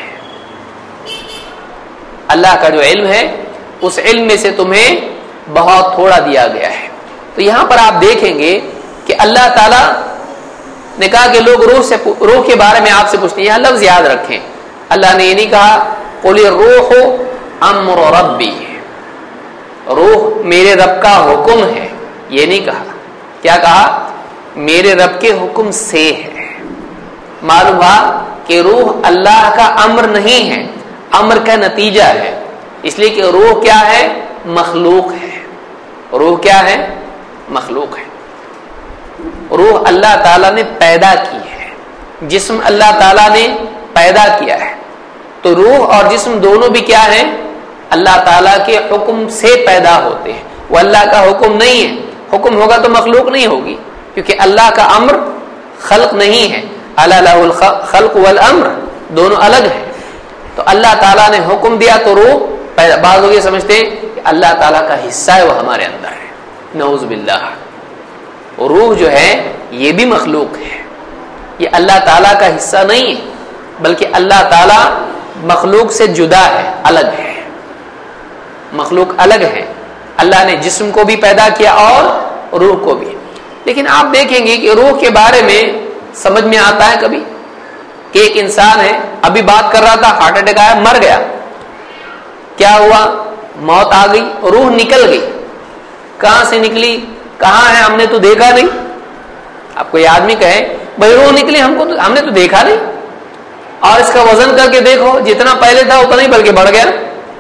اللہ کا جو علم ہے اس علم میں سے تمہیں بہت تھوڑا دیا گیا ہے. تو یہاں پر آپ دیکھیں گے کہ اللہ تعالیٰ نے کہا کہ لوگ روح سے روح کے بارے میں آپ سے پوچھتے ہیں. یہاں لفظ یاد رکھیں, اللہ نے یہ نہیں کہا قُلِ الرُّوحُ أَمْرُ رَبِّي, روح میرے رب کا حکم ہے, یہ نہیں کہا. کیا کہا؟ میرے رب کے حکم سے ہے. معلوم ہوا کہ روح اللہ کا امر نہیں ہے, امر کا نتیجہ ہے. اس لیے کہ روح کیا ہے؟ مخلوق ہے. روح کیا ہے؟ مخلوق ہے. روح اللہ تعالیٰ نے پیدا کی ہے, جسم اللہ تعالیٰ نے پیدا کیا ہے. تو روح اور جسم دونوں بھی کیا ہیں؟ اللہ تعالیٰ کے حکم سے پیدا ہوتے ہیں. وہ اللہ کا حکم نہیں ہے. حکم ہوگا تو مخلوق نہیں ہوگی, کیونکہ اللہ کا امر خلق نہیں ہے. الا لہ الخلق والامر, دونوں الگ ہیں. تو اللہ تعالیٰ نے حکم دیا تو روح پیدا. بعض لوگ یہ سمجھتے ہیں کہ اللہ تعالیٰ کا حصہ ہے, وہ ہمارے اندر ہے. نعوذ باللہ. روح جو ہے یہ بھی مخلوق ہے, یہ اللہ تعالیٰ کا حصہ نہیں ہے, بلکہ اللہ تعالیٰ مخلوق سے جدا ہے, الگ ہے. مخلوق الگ ہے. اللہ نے جسم کو بھی پیدا کیا اور روح کو بھی. لیکن آپ دیکھیں گے کہ روح کے بارے میں سمجھ میں آتا ہے کبھی کہ ایک انسان ہے, ابھی بات کر رہا تھا, ہارٹ اٹیک آیا, مر گیا. کیا ہوا؟ موت آ گئی, روح نکل گئی. کہاں سے نکلی؟ کہاں ہے؟ ہم نے تو دیکھا نہیں. آپ کوئی آدمی کہے بھائی روح نکلی, ہم کو ہم نے تو دیکھا نہیں, اور اس کا وزن کر کے دیکھو, جتنا پہلے تھا اتنا ہی بلکہ بڑھ گیا.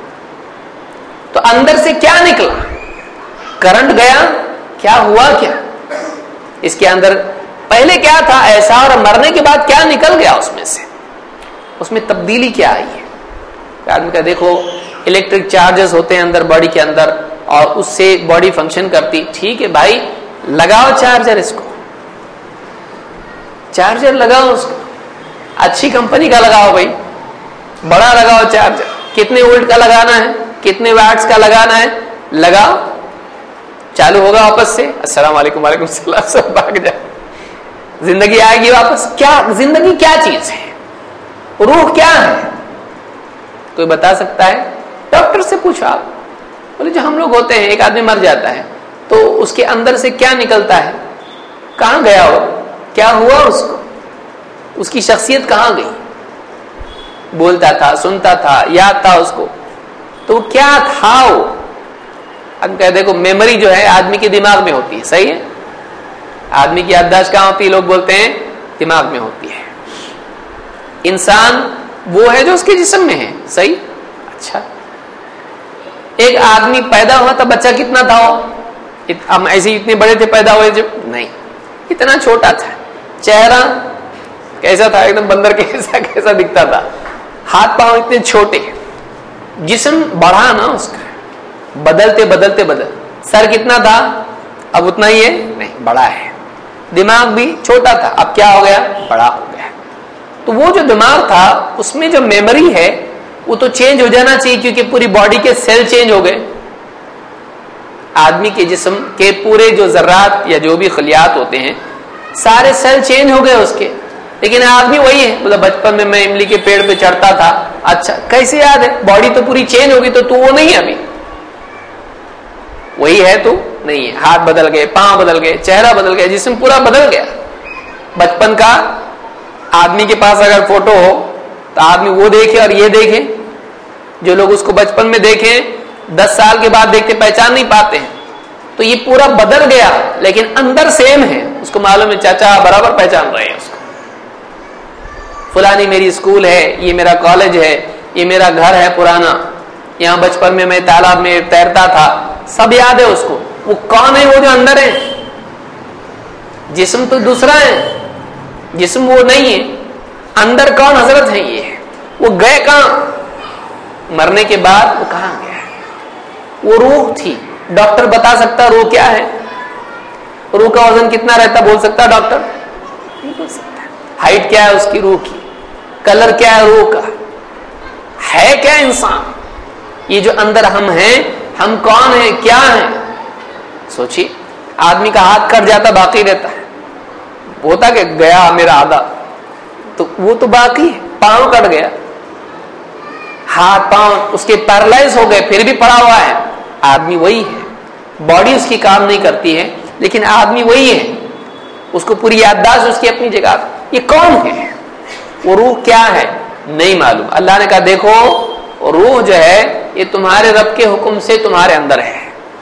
تو اندر سے کیا نکلا؟ کرنٹ گیا؟ کیا ہوا؟ کیا اس کے اندر پہلے کیا تھا ایسا, اور مرنے کے بعد کیا نکل گیا اس میں سے؟ اس میں تبدیلی کیا آئی ہے؟ آدمی کا دیکھو الیکٹرک چارجز ہوتے ہیں اندر باڈی کے اندر, اور اس سے باڈی فنکشن کرتی. ٹھیک ہے بھائی, لگاؤ چارجر, اس کو چارجر لگاؤ, اس کو اچھی کمپنی کا لگاؤ بھائی, بڑا لگاؤ چارجر. کتنے وولٹ کا لگانا ہے, کتنے واٹس کا لگانا ہے, لگاؤ, چالو ہوگا واپس سے. السلام علیکم, وعلیکم السلام, سب بھاگ جائے, زندگی آئے گی واپس. کیا زندگی کیا چیز ہے؟ روح کیا ہے؟ کوئی بتا سکتا ہے؟ ڈاکٹر سے پوچھو آپ. بولے جو ہم لوگ ہوتے ہیں, ایک آدمی مر جاتا ہے تو اس کے اندر سے کیا نکلتا ہے؟ کہاں گیا وہ؟ کیا ہوا اس کو؟ اس کی شخصیت کہاں گئی؟ بولتا تھا, سنتا تھا, یاد تھا اس کو, تو کیا تھا وہ؟ ہم کہتے ہیں کہ میموری جو ہے آدمی کے دماغ میں ہوتی ہے. صحیح ہے, آدمی کی یادداشت کہاں ہوتی ہے؟ لوگ بولتے ہیں دماغ میں ہوتی ہے. انسان وہ ہے جو اس کے جسم میں ہے. صحیح. اچھا, ایک آدمی پیدا ہوا تھا, بچہ کتنا تھا وہ؟ ہم ایسے اتنے بڑے تھے پیدا ہوئے جب؟ نہیں, اتنا چھوٹا تھا. چہرہ کیسا تھا؟ ایک دم بندر کیسا کیسا دکھتا تھا. ہاتھ پاؤں اتنے چھوٹے. جسم بڑھا نا اس کا, بدلتے بدلتے بدل. سر کتنا تھا؟ اب اتنا ہی ہے نہیں, بڑا ہے. دماغ بھی چھوٹا تھا, اب کیا ہو گیا؟ بڑا ہو گیا. تو وہ جو دماغ تھا اس میں جو میموری ہے وہ تو چینج ہو جانا چاہیے, کیونکہ پوری باڈی کے سیل چینج ہو گئے. آدمی کے جسم کے پورے جو ذرات یا جو بھی خلیات ہوتے ہیں سارے سیل چینج ہو گئے اس کے, لیکن آدمی وہی ہے. مطلب بچپن میں میں املی کے پیڑ پہ چڑھتا تھا, اچھا کیسے یاد ہے؟ باڈی تو پوری چینج ہوگی, تو تو وہ نہیں ہے ابھی, وہی ہے تو نہیں ہے. ہاتھ بدل گئے, پاؤں بدل گئے, چہرہ بدل گیا, جسم پورا بدل گیا. بچپن کا آدمی کے پاس اگر فوٹو ہو تو آدمی وہ دیکھے اور یہ دیکھے. جو لوگ اس کو بچپن میں دیکھیں دس سال کے بعد دیکھتے پہچان نہیں پاتے ہیں. تو یہ پورا بدل گیا لیکن اندر سیم ہے. اس کو معلوم ہے چاچا برابر پہچان رہے ہیں اس کو. فلانی میری اسکول ہے, یہ میرا کالج ہے, یہ میرا گھر ہے پرانا, یہاں بچپن میں میں تالاب میں تیرتا تھا, سب یاد ہے اس کو. وہ کون ہے؟ وہ جو اندر ہے. جسم تو دوسرا ہے, جسم وہ نہیں ہے. اندر کون حضرت ہے؟ یہ ہے. وہ گئے کہاں؟ مرنے کے بعد وہ کہاں گیا؟ وہ روح تھی. ڈاکٹر بتا سکتا روح کیا ہے؟ روح کا وزن کتنا رہتا بول سکتا ڈاکٹر؟ نہیں بول سکتا. ہائٹ کیا ہے اس کی روح کی؟ کلر کیا ہے روح کا؟ ہے کیا انسان؟ یہ جو اندر ہم ہیں, ہم کون ہیں, کیا ہیں؟ سوچیے, آدمی کا ہاتھ کٹ جاتا باقی رہتا ہے, ہوتا کہ گیا میرا آدھا, تو وہ تو باقی ہے. پاؤں کٹ گیا, ہاتھ پاؤں اس کے پیرالائز ہو گئے, پھر بھی پڑا ہوا ہے. آدمی وہی ہے, باڈی اس کی کام نہیں کرتی ہے لیکن آدمی وہی ہے. اس کو پوری یادداشت اس کی اپنی جگہ. یہ کون ہے؟ وہ روح کیا ہے؟ نہیں معلوم. اللہ نے کہا دیکھو روح جو ہے یہ تمہارے رب کے حکم سے تمہارے اندر ہے.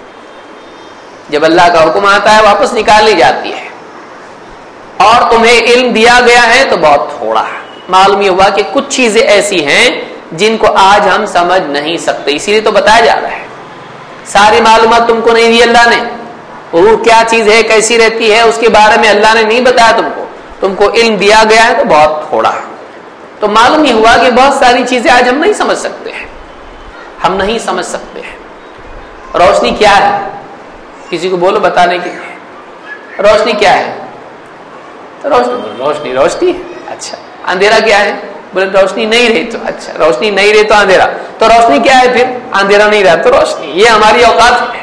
جب اللہ کا حکم آتا ہے واپس نکال لی جاتی ہے. اور تمہیں علم دیا گیا ہے تو بہت تھوڑا. معلوم یہ ہوا کہ کچھ چیزیں ایسی ہیں جن کو آج ہم سمجھ نہیں سکتے, اسی لیے تو بتایا جا رہا ہے. ساری معلومات تم کو نہیں دی اللہ نے. روح کیا چیز ہے, کیسی رہتی ہے, اس کے بارے میں اللہ نے نہیں بتایا تم کو. تم کو علم دیا گیا ہے تو بہت تھوڑا. تو معلوم یہ ہوا کہ بہت ساری چیزیں آج ہم نہیں سمجھ سکتے ہیں. ہم نہیں سمجھ سکتے ہیں. روشنی کیا ہے؟ کسی کو بولو بتانے کے لیے. روشنی کیا ہے؟ روشنی روشنی روشنی اچھا. اندھیرا کیا ہے؟ بولے روشنی نہیں رہی تو اچھا, روشنی نہیں رہی تو اندھیرا. تو روشنی کیا ہے پھر؟ اندھیرا نہیں رہا تو روشنی. یہ ہماری اوقات ہے.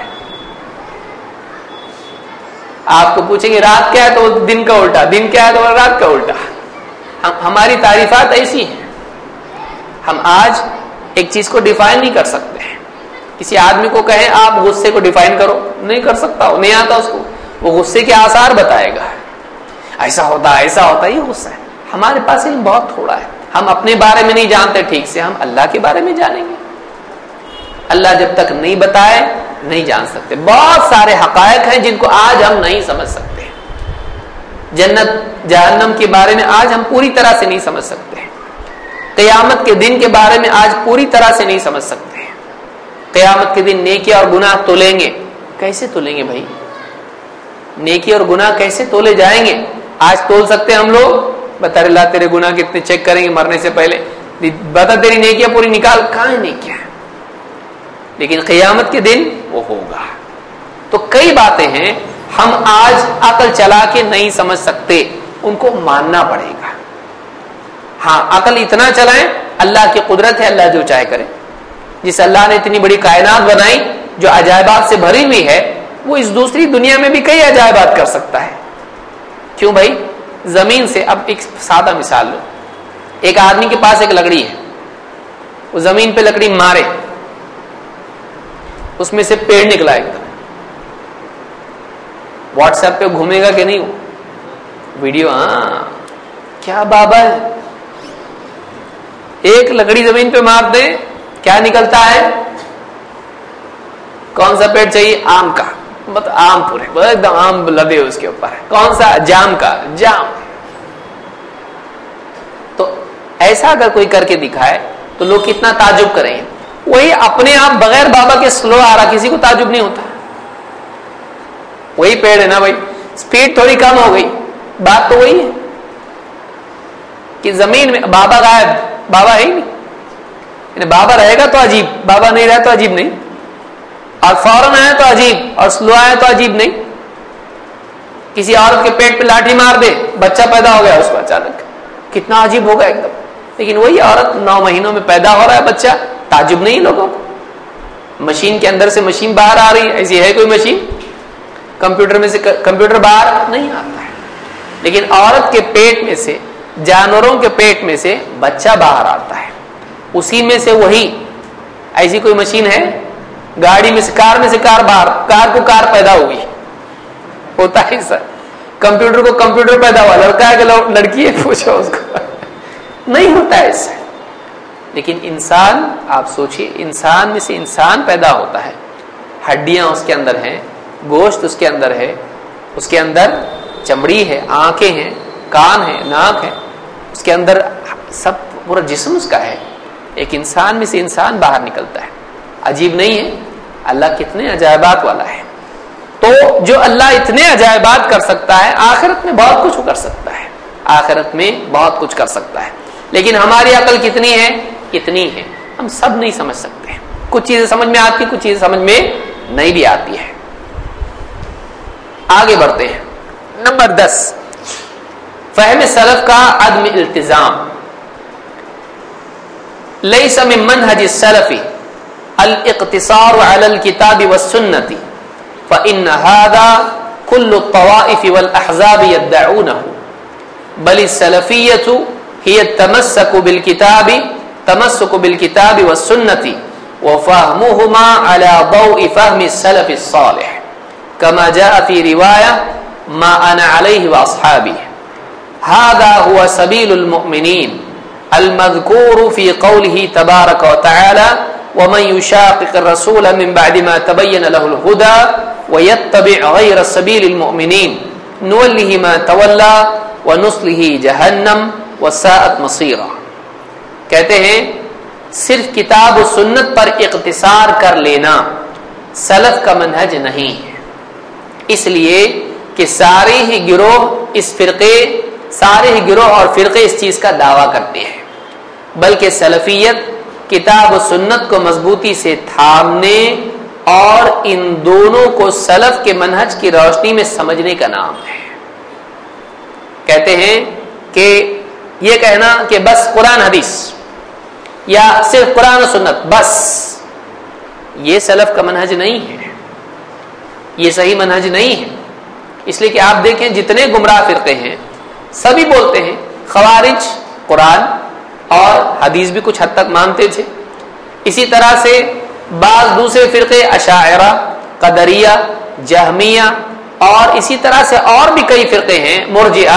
آپ کو پوچھیں گے رات کیا ہے تو دن کا الٹا, دن کیا ہے تو رات کا الٹا. ہم ہماری تعریفات ایسی ہیں. ہم آج ایک چیز کو ڈیفائن نہیں کر سکتے ہیں. کسی آدمی کو کہیں آپ غصے کو ڈیفائن کرو, نہیں کر سکتا, نہیں آتا اس کو. وہ غصے کے آثار بتائے گا, ایسا ہوتا ایسا ہوتا, یہ غصہ ہے. ہمارے پاس علم بہت تھوڑا ہے. ہم اپنے بارے میں نہیں جانتے ٹھیک سے, ہم اللہ کے بارے میں جانیں گے. اللہ جب تک نہیں بتائے نہیں جان سکتے. بہت سارے حقائق ہیں جن کو آج ہم نہیں سمجھ سکتے. جنت جہنم کے بارے میں آج ہم پوری طرح سے نہیں سمجھ سکتے. قیامت کے دن کے بارے میں آج پوری طرح سے نہیں سمجھ سکتے. قیامت کے دن نیکی اور گناہ تولیں گے. کیسے تولیں گے بھائی؟ نیکی اور گناہ کیسے تولے جائیں گے؟ آج تول سکتے ہم لوگ؟ بتا اللہ تیرے گناہ کتنے چیک کریں گے مرنے سے پہلے, بتا تیری نیکیاں پوری نکال, کہاں ہے نیکیاں؟ لیکن قیامت کے دن وہ ہوگا. تو کئی باتیں ہیں ہم آج عقل چلا کے نہیں سمجھ سکتے, ان کو ماننا پڑے گا. ہاں عقل اتنا چلائیں, اللہ کی قدرت ہے, اللہ جو چاہے کرے. جس اللہ نے اتنی بڑی کائنات بنائی جو عجائبات سے بھری ہوئی ہے, وہ اس دوسری دنیا میں بھی کئی عجائبات کر سکتا ہے. کیوں بھائی؟ زمین سے, اب ایک سادہ مثال لو. ایک آدمی کے پاس ایک لکڑی ہے, وہ زمین پہ لکڑی مارے, اس میں سے پیڑ نکلا ایک دم. واٹس ایپ پہ گھومے گا کہ نہیں وہ ویڈیو؟ ہاں کیا بابا ہے, ایک لکڑی زمین پہ مار دے کیا نکلتا ہے؟ کون سا پیڑ چاہیے؟ آم کا, مطلب آم پورے ایک دم آم لدے اس کے اوپر ہے. کون سا؟ جام کا, جام. تو ایسا اگر کوئی کر کے دکھائے تو لوگ کتنا تعجب کریں گے. وہی اپنے آپ بغیر بابا کے سلو آ رہا, کسی کو تعجب نہیں ہوتا. وہی پیڑ ہے نا بھائی, स्पीड थोड़ी कम हो गई, बात तो वही है कि जमीन में बाबा गायब, बाबा है ही नहीं। बाबा रहेगा तो अजीब, बाबा नहीं रहे तो अजीब नहीं, और फौरन आए तो अजीब और स्लो आए तो अजीब नहीं। किसी औरत के पेट पे लाठी मार दे, बच्चा पैदा हो गया उसको अचानक, कितना अजीब होगा एकदम। लेकिन वही औरत नौ महीनों में पैदा हो रहा है बच्चा, ताजुब नहीं लोगों को। मशीन के अंदर से मशीन बाहर आ रही है, ऐसी है कोई मशीन? कंप्यूटर में से कंप्यूटर बाहर नहीं आता है, लेकिन औरत के पेट में से, जानवरों के पेट में से बच्चा बाहर आता है, उसी में से वही। ऐसी कोई मशीन है? गाड़ी में से, कार में से कार बाहर, कार को कार पैदा हुई, होता है सर। कंप्यूटर को कंप्यूटर पैदा हुआ, लड़का है कि लड़की है, पूछो उसको नहीं होता है इससे। लेकिन इंसान, आप सोचिए, इंसान में से इंसान पैदा होता है, हड्डियां उसके अंदर हैं, गोश्त उसके अंदर है, उसके अंदर चमड़ी है, आंखें हैं, कान है, नाक है, उसके अंदर सब पूरा जिस्म उसका है। एक इंसान में से इंसान बाहर निकलता है, अजीब नहीं है? अल्लाह कितने अजायबात वाला है। तो जो अल्लाह इतने अजायबात कर सकता है, आखिरत में बहुत कुछ कर सकता है, आखिरत में बहुत कुछ कर सकता है। लेकिन हमारी अकल कितनी है? इतनी है, हम सब नहीं समझ सकते। कुछ चीजें समझ में आती, कुछ चीजें समझ में नहीं भी आती है। आगे बढ़ते हैं। नंबर दस, फहम सलफ का अदम इल्तिजाम। लैसा मिन मनहज सलफी अल इक्तिसार अलल किताब व सुन्नती फ़इन हादा कुल्लु तवाइफ वल अहज़ाब यद्दऊनहु बल सलफियतु हिय तमस्सकु बिल किताबी तमस्सुकु बिल किताबी व सुन्नती व फ़हमुहुमा अला दौइ फ़हमि सलफ़ि सालिह कमा जाअ फ़ी रिवाया मा अना अलैहि व अस्हाबी। हादा हुवा सबीलुल मुमिनीन अल-मज़कूर फ़ी क़ौलिही तबारक व तआला वमन युशाक़िक़ र-रसूल मिन बअदि मा तबय्यन लहुल हुदा व यत्तबि' ग़ैर सबीलिल मुमिनीन नुवल्लिहि मा तवल्ला व नुस्लिहि जहन्नम व साअत मसीरा। कहते हैं सिर्फ किताब और सुन्नत पर इख्तिसार कर लेना सलफ का मनहज नहीं है, इसलिए कि सारे ही गिरोह इस फिरके सारे ही गिरोह और फिरके इस चीज का दावा करते हैं, बल्कि सलफियत किताब और सुन्नत को मजबूती से थामने और इन दोनों को सलफ के मनहज की रोशनी में समझने का नाम है। कहते हैं कि ये कहना कि बस कुरान हदीस या सिर्फ कुरान और सुन्नत बस, ये सलफ का मनहज नहीं है, ये सही मनहज नहीं है। इसलिए कि आप देखें जितने गुमराह फिरके हैं सभी बोलते हैं, खवारिज कुरान और हदीस भी कुछ हद तक मानते थे, इसी तरह से बाज़ दूसरे फिरके अशाइरा, कदरिया, जहमिया और इसी तरह से और भी कई फिरके हैं, मुर्जिआ,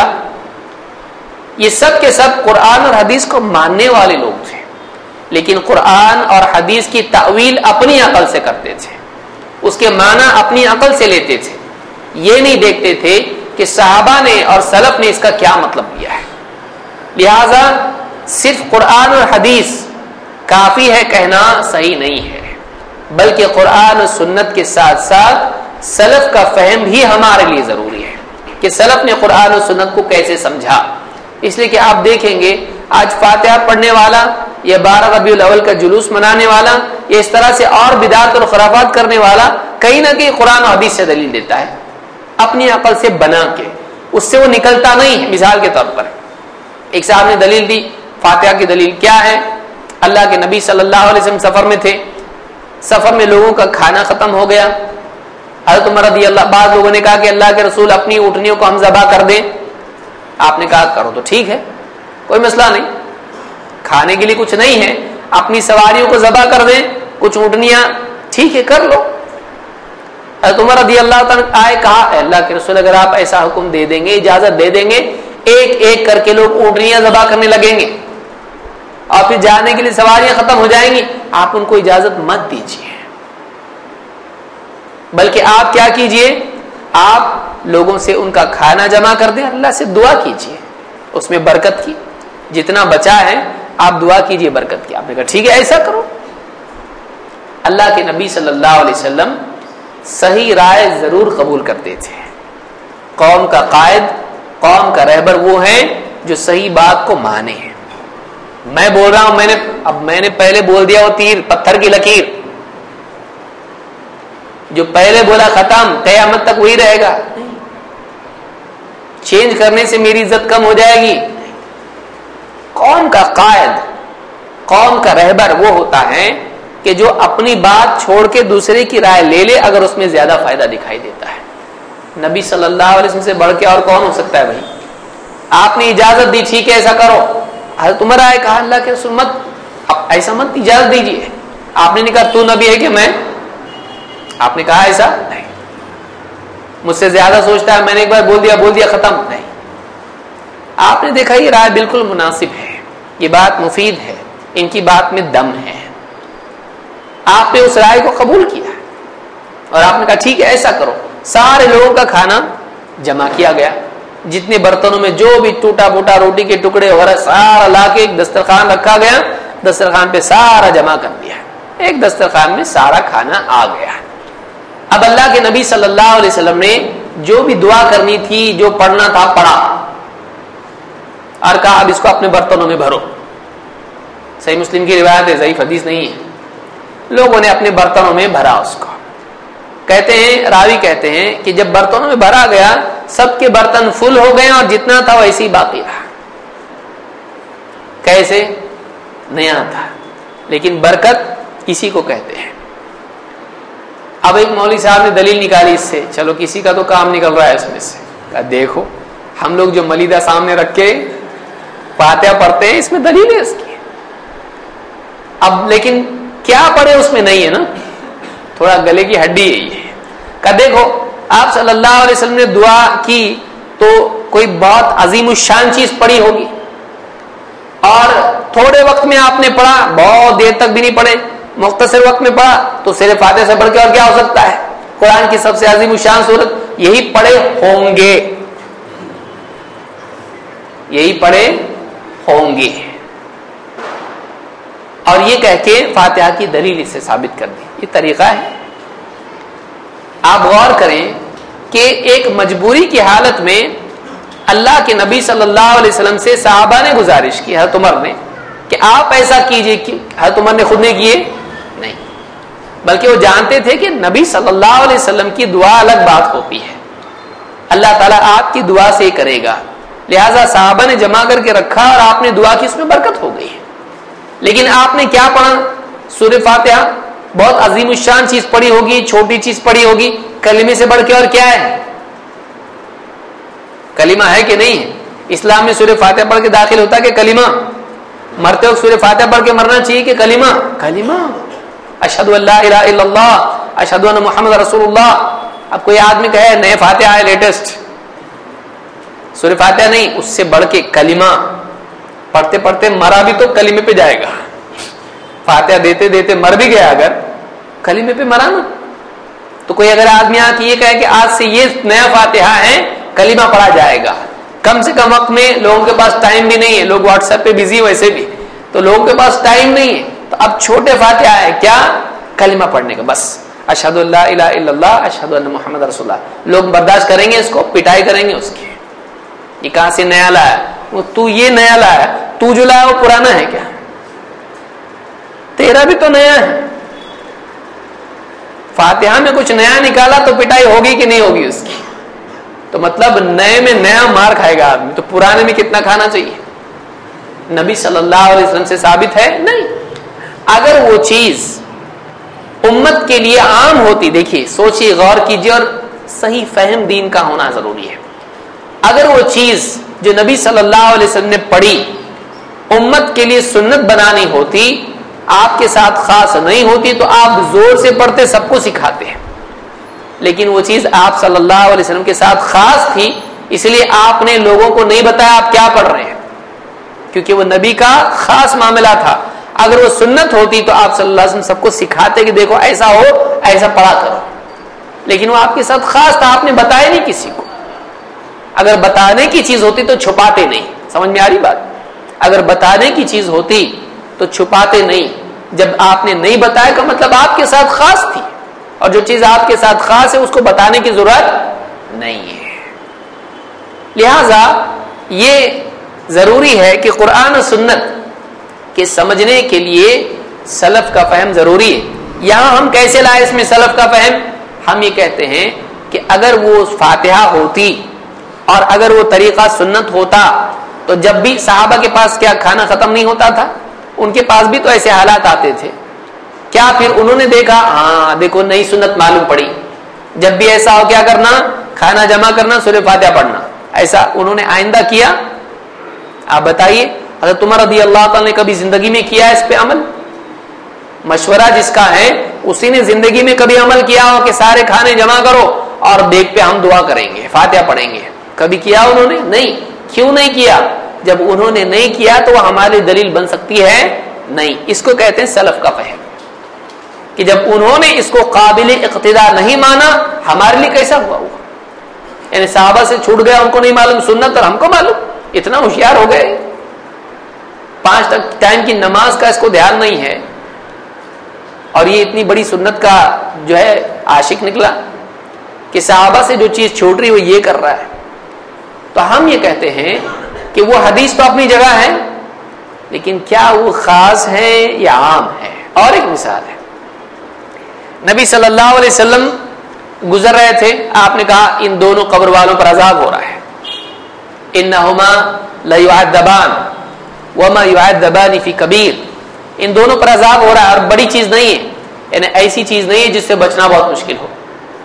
ये सब के सब कुरान और हदीस को मानने वाले लोग थे, लेकिन कुरान और हदीस की तावील अपनी अकल से करते थे, उसके माना अपनी अकल से लेते थे, ये नहीं देखते थे कि सहाबा ने और सलफ ने इसका क्या मतलब लिया है। लिहाजा सिर्फ कुरान और हदीस काफी है कहना सही नहीं है, बल्कि कुरान और सुन्नत के साथ साथ सलफ का फहम भी हमारे लिए जरूरी है कि सलफ ने कुरान और सुन्नत को कैसे समझा। इसलिए कि आप देखेंगे आज फातिहा पढ़ने वाला या बारह रबीउल अव्वल का जुलूस मनाने वाला या इस तरह से और बिदात और खुराफात करने वाला कहीं ना कहीं कुरान और हदीस से दलील देता है, अपनी अकल से बना के, उससे वो निकलता नहीं है। मिसाल के तौर पर एक साहब ने दलील दी, फातिहा की दलील क्या है? अल्लाह के नबी सल्लल्लाहु अलैहि वसल्लम सफर में थे, सफर में लोगों का खाना खत्म हो गया। हज़रत उमर रज़ी अल्लाह, बाद लोगों ने कहा कि अल्लाह के रसूल अपनी ऊँटनियों को हम ज़बा कर दें। आपने कहा करो तो ठीक है, कोई मसला नहीं, खाने के लिए कुछ नहीं है, अपनी सवारियों को ज़बा कर दें, कुछ ऊँटनियाँ ठीक है कर लो। हज़रत उमर रज़ी अल्लाह तआला आए, कहा अल्लाह के रसूल अगर आप ऐसा हुक्म दे देंगे, इजाजत दे देंगे, एक एक करके लोग ऊँटनियाँ ज़बा करने लगेंगे और फिर जाने के लिए सवारियां खत्म हो जाएंगी, आप उनको इजाजत मत दीजिए, बल्कि आप क्या कीजिए, आप लोगों से उनका खाना जमा कर दें, अल्लाह से दुआ कीजिए उसमें बरकत की, जितना बचा है आप दुआ कीजिए बरकत की। आपने कहा ठीक है ऐसा करो। अल्लाह के नबी सल्लल्लाहु अलैहि वसल्लम सही राय जरूर कबूल करते थे, قوم کا قائد، قوم کا رہبر وہ ہے جو صحیح بات کو مانے ہیں. میں بول رہا ہوں، میں نے اب میں نے پہلے بول دیا وہ تیر پتھر کی لکیر، جو پہلے بولا ختم، قیامت تک وہی رہے گا. چینج کرنے سے میری عزت کم ہو جائے گی. قوم کا قائد، قوم کا رہبر وہ ہوتا ہے کہ جو اپنی بات چھوڑ کے دوسرے کی رائے لے لے اگر اس میں زیادہ فائدہ دکھائی دیتا ہے. نبی صلی اللہ علیہ وسلم سے بڑھ کے اور کون ہو سکتا ہے بھائی؟ آپ نے اجازت دی، ٹھیک ہے ایسا کرو. حضرت عمر آئے، کہا اللہ کے رسول مت ایسا مت، اجازت دیجیے. آپ نے نہیں کہا تو نبی ہے کہ میں، آپ نے کہا ایسا نہیں، مجھ سے زیادہ سوچتا ہے، میں نے ایک بار بول دیا بول دیا ختم نہیں. آپ نے دیکھا یہ رائے بالکل مناسب ہے، یہ بات مفید ہے، ان کی بات میں دم ہے. آپ نے اس رائے کو قبول کیا اور آپ نے کہا ٹھیک ہے ایسا کرو. سارے لوگوں کا کھانا جمع کیا گیا، جتنے برتنوں میں جو بھی ٹوٹا پوٹا روٹی کے ٹکڑے وغیرہ سارا لا کے ایک دسترخوان رکھا گیا. دسترخوان پہ سارا جمع کر دیا، ایک دسترخوان میں سارا کھانا آ گیا. اب اللہ کے نبی صلی اللہ علیہ وسلم نے جو بھی دعا کرنی تھی، جو پڑھنا تھا پڑھا اور کہا اب اس کو اپنے برتنوں میں بھرو. صحیح مسلم کی روایت ہے، ضعیف حدیث نہیں ہے. لوگوں نے اپنے برتنوں میں بھرا اس کو. کہتے ہیں، راوی کہتے ہیں کہ جب برتنوں میں بھرا گیا سب کے برتن فل ہو گئے اور جتنا تھا ویسے ہی باقی رہا. کیسے؟ نیا تھا. لیکن برکت کسی کو کہتے ہیں. اب ایک مولوی صاحب نے دلیل نکالی اس سے، چلو کسی کا تو کام نکل رہا ہے اس میں سے. کہا دیکھو ہم لوگ جو ملیدہ سامنے رکھ کے فاتحہ پڑھتے ہیں اس میں دلیل ہے اس کی. اب لیکن کیا پڑھے اس میں نہیں ہے نا، تھوڑا گلے کی ہڈی ہے یہ. کہ دیکھو آپ صلی اللہ علیہ وسلم نے دعا کی تو کوئی بہت عظیم الشان چیز پڑھی ہوگی، اور تھوڑے وقت میں آپ نے پڑھا، بہت دیر تک بھی نہیں پڑھے، مختصر وقت میں پڑھا، تو صرف فاتحہ سے بڑھ کے اور کیا ہو سکتا ہے؟ قرآن کی سب سے عظیم الشان سورت یہی پڑھے ہوں گے، یہی پڑھے ہوں گے. اور یہ کہہ کے فاتحہ کی دلیل اس سے ثابت کر دی. یہ طریقہ ہے. آپ غور کریں کہ ایک مجبوری کی حالت میں اللہ کے نبی صلی اللہ علیہ وسلم سے صحابہ نے گزارش کی، حضرت عمر نے، کہ آپ ایسا کیجئے. حضرت عمر نے خود نے کیے نہیں، بلکہ وہ جانتے تھے کہ نبی صلی اللہ علیہ وسلم کی دعا الگ بات ہوتی ہے، اللہ تعالیٰ آپ کی دعا سے ہی کرے گا. لہذا صحابہ نے جمع کر کے رکھا اور آپ نے دعا کی، اس میں برکت ہو گئی. لیکن آپ نے کیا پڑھا؟ سورہ فاتحہ، بہت عظیم الشان چیز پڑھی ہوگی، چھوٹی چیز پڑھی ہوگی. کلمے سے بڑھ کے اور کیا ہے؟ کلمہ ہے کہ نہیں ہے؟ اسلام میں سورہ فاتحہ پڑھ کے داخل ہوتا ہے کہ کلمہ؟ مرتے وقت سورہ فاتحہ پڑھ کے مرنا چاہیے کہ کلمہ؟ کلمہ. اشہد ان لا الہ الا اللہ، اشہد ان محمد رسول اللہ. اب کوئی آدمی کہے نئے فاتحہ ہے لیٹسٹ، سورہ فاتحہ نہیں، اس سے بڑھ کے کلمہ. پڑھتے پڑھتے مرا بھی تو کلمے پہ جائے گا. فاتحہ دیتے دیتے مر بھی گیا اگر، کلمے پہ مرا نا. تو کوئی اگر آدمی آ کے یہ کہے کہ آج سے یہ نیا فاتحہ ہے، کلمہ پڑھا جائے گا، کم سے کم وقت میں لوگوں کے پاس ٹائم بھی نہیں ہے، لوگ واٹس ایپ پہ بزی ویسے بھی، تو لوگوں کے پاس ٹائم نہیں ہے، تو اب چھوٹے فاتحہ ہے کیا؟ کلمہ پڑھنے کا، بس اشہد ان لا الہ الا اللہ، اشہد ان محمد رسول اللہ. لوگ برداشت کریں گے اس کو، پٹائی کریں گے اس کی. یہ کہاں سے نیا لایا؟ وہ تو یہ نیا لایا، تو جو لایا وہ پرانا ہے کیا؟ تیرا بھی تو نیا ہے. فاتحہ میں کچھ نیا نکالا تو پٹائی ہوگی کہ نہیں ہوگی اس کی؟ تو مطلب نئے میں نیا مار کھائے گا آدمی، تو پرانے میں کتنا کھانا چاہیے؟ نبی صلی اللہ علیہ وسلم سے ثابت ہے نہیں. اگر وہ چیز امت کے لیے عام ہوتی، دیکھیے سوچیے، غور کیجیے، اور صحیح فہم دین کا ہونا ضروری ہے. اگر وہ چیز جو نبی صلی اللہ علیہ وسلم نے پڑھی امت کے لیے سنت بنانی ہوتی، آپ کے ساتھ خاص نہیں ہوتی، تو آپ زور سے پڑھتے، سب کو سکھاتے ہیں. لیکن وہ چیز آپ صلی اللہ علیہ وسلم کے ساتھ خاص تھی، اس لیے آپ نے لوگوں کو نہیں بتایا آپ کیا پڑھ رہے ہیں، کیونکہ وہ نبی کا خاص معاملہ تھا. اگر وہ سنت ہوتی تو آپ صلی اللہ علیہ وسلم سب کو سکھاتے کہ دیکھو ایسا ہو، ایسا پڑھا کرو. لیکن وہ آپ کے ساتھ خاص تھا، آپ نے بتایا نہیں کسی کو. اگر بتانے کی چیز ہوتی تو چھپاتے نہیں. سمجھ میں آ رہی بات؟ اگر بتانے کی چیز ہوتی تو چھپاتے نہیں. جب آپ نے نہیں بتایا کا مطلب آپ کے ساتھ خاص تھی، اور جو چیز آپ کے ساتھ خاص ہے اس کو بتانے کی ضرورت نہیں ہے. لہذا یہ ضروری ہے کہ قرآن و سنت کے سمجھنے کے لیے سلف کا فہم ضروری ہے. یہاں ہم کیسے لائے اس میں سلف کا فہم؟ ہم یہ کہتے ہیں کہ اگر وہ فاتحہ ہوتی اور اگر وہ طریقہ سنت ہوتا تو جب بھی صحابہ کے پاس کیا کھانا ختم نہیں ہوتا تھا؟ ان کے پاس بھی تو ایسے حالات آتے تھے. کیا پھر انہوں نے دیکھا ہاں دیکھو نئی سنت معلوم پڑی، جب بھی ایسا ہو کیا کرنا؟ کھانا جمع کرنا، سورہ فاتحہ پڑھنا. ایسا انہوں نے آئندہ کیا؟ آپ بتائیے. حضرت عمر رضی اللہ تعالی نے کبھی زندگی میں کیا اس پہ عمل؟ مشورہ جس کا ہے اسی نے زندگی میں کبھی عمل کیا ہو کہ سارے کھانے جمع کرو اور دیکھ پہ ہم دعا کریں گے، فاتحہ پڑھیں گے؟ کبھی کیا انہوں نے؟ نہیں. کیوں نہیں کیا؟ جب انہوں نے نہیں کیا تو وہ ہماری دلیل بن سکتی ہے نہیں. اس کو کہتے ہیں سلف کا فہم، کہ جب انہوں نے اس کو قابل اقتداء نہیں مانا ہمارے لیے کیسا ہوا ہوا؟ یعنی صحابہ سے چھوٹ گیا، ان کو نہیں معلوم سنت اور ہم کو معلوم. اتنا ہوشیار ہو گئے، پانچ ٹائم کی نماز کا اس کو دھیان نہیں ہے اور یہ اتنی بڑی سنت کا جو ہے عاشق نکلا کہ صحابہ سے جو چیز چھوٹ رہی وہ یہ کر رہا ہے. تو ہم یہ کہتے ہیں کہ وہ حدیث تو اپنی جگہ ہے لیکن کیا وہ خاص ہے یا عام ہے؟ اور ایک مثال ہے، نبی صلی اللہ علیہ وسلم گزر رہے تھے، آپ نے کہا ان دونوں قبر والوں پر عذاب ہو رہا ہے. انہما لیعذبان وما یعذبان فی کبیر، ان دونوں پر عذاب ہو رہا ہے اور بڑی چیز نہیں ہے، یعنی ایسی چیز نہیں ہے جس سے بچنا بہت مشکل ہو.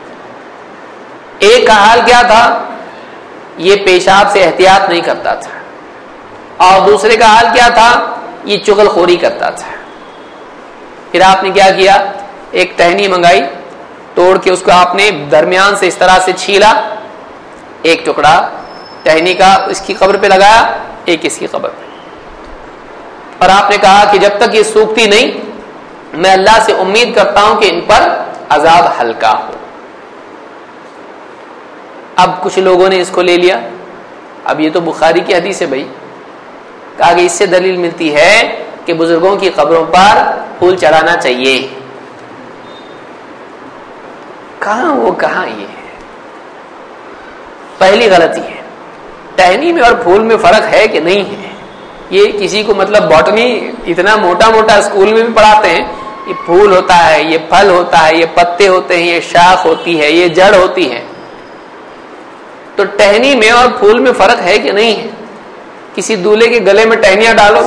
ایک کا حال کیا تھا؟ یہ پیشاب سے احتیاط نہیں کرتا تھا، اور دوسرے کا حال کیا تھا؟ یہ چغل خوری کرتا تھا. پھر آپ نے کیا کیا؟ ایک ٹہنی منگائی، توڑ کے اس کو آپ نے درمیان سے اس طرح سے چھیلا، ایک ٹکڑا ٹہنی کا اس کی قبر پہ لگایا، ایک اس کی قبر پہ، اور آپ نے کہا کہ جب تک یہ سوکھتی نہیں میں اللہ سے امید کرتا ہوں کہ ان پر عذاب ہلکا ہو. اب کچھ لوگوں نے اس کو لے لیا، اب یہ تو بخاری کی حدیث ہے بھائی، کہا کہ اس سے دلیل ملتی ہے کہ بزرگوں کی قبروں پر پھول چڑھانا چاہیے. کہاں وہ کہاں یہ ہے؟ پہلی غلطی ہے. ٹہنی میں اور پھول میں فرق ہے کہ نہیں ہے؟ یہ کسی کو مطلب باٹنی اتنا موٹا موٹا اسکول میں بھی پڑھاتے ہیں، یہ پھول ہوتا ہے، یہ پھل ہوتا ہے، یہ پتے ہوتے ہیں، یہ شاخ ہوتی ہے، یہ جڑ ہوتی ہے. تو ٹہنی میں اور پھول میں فرق ہے کہ نہیں ہے؟ کسی دولہے کے گلے میں ٹہنیاں ڈالو،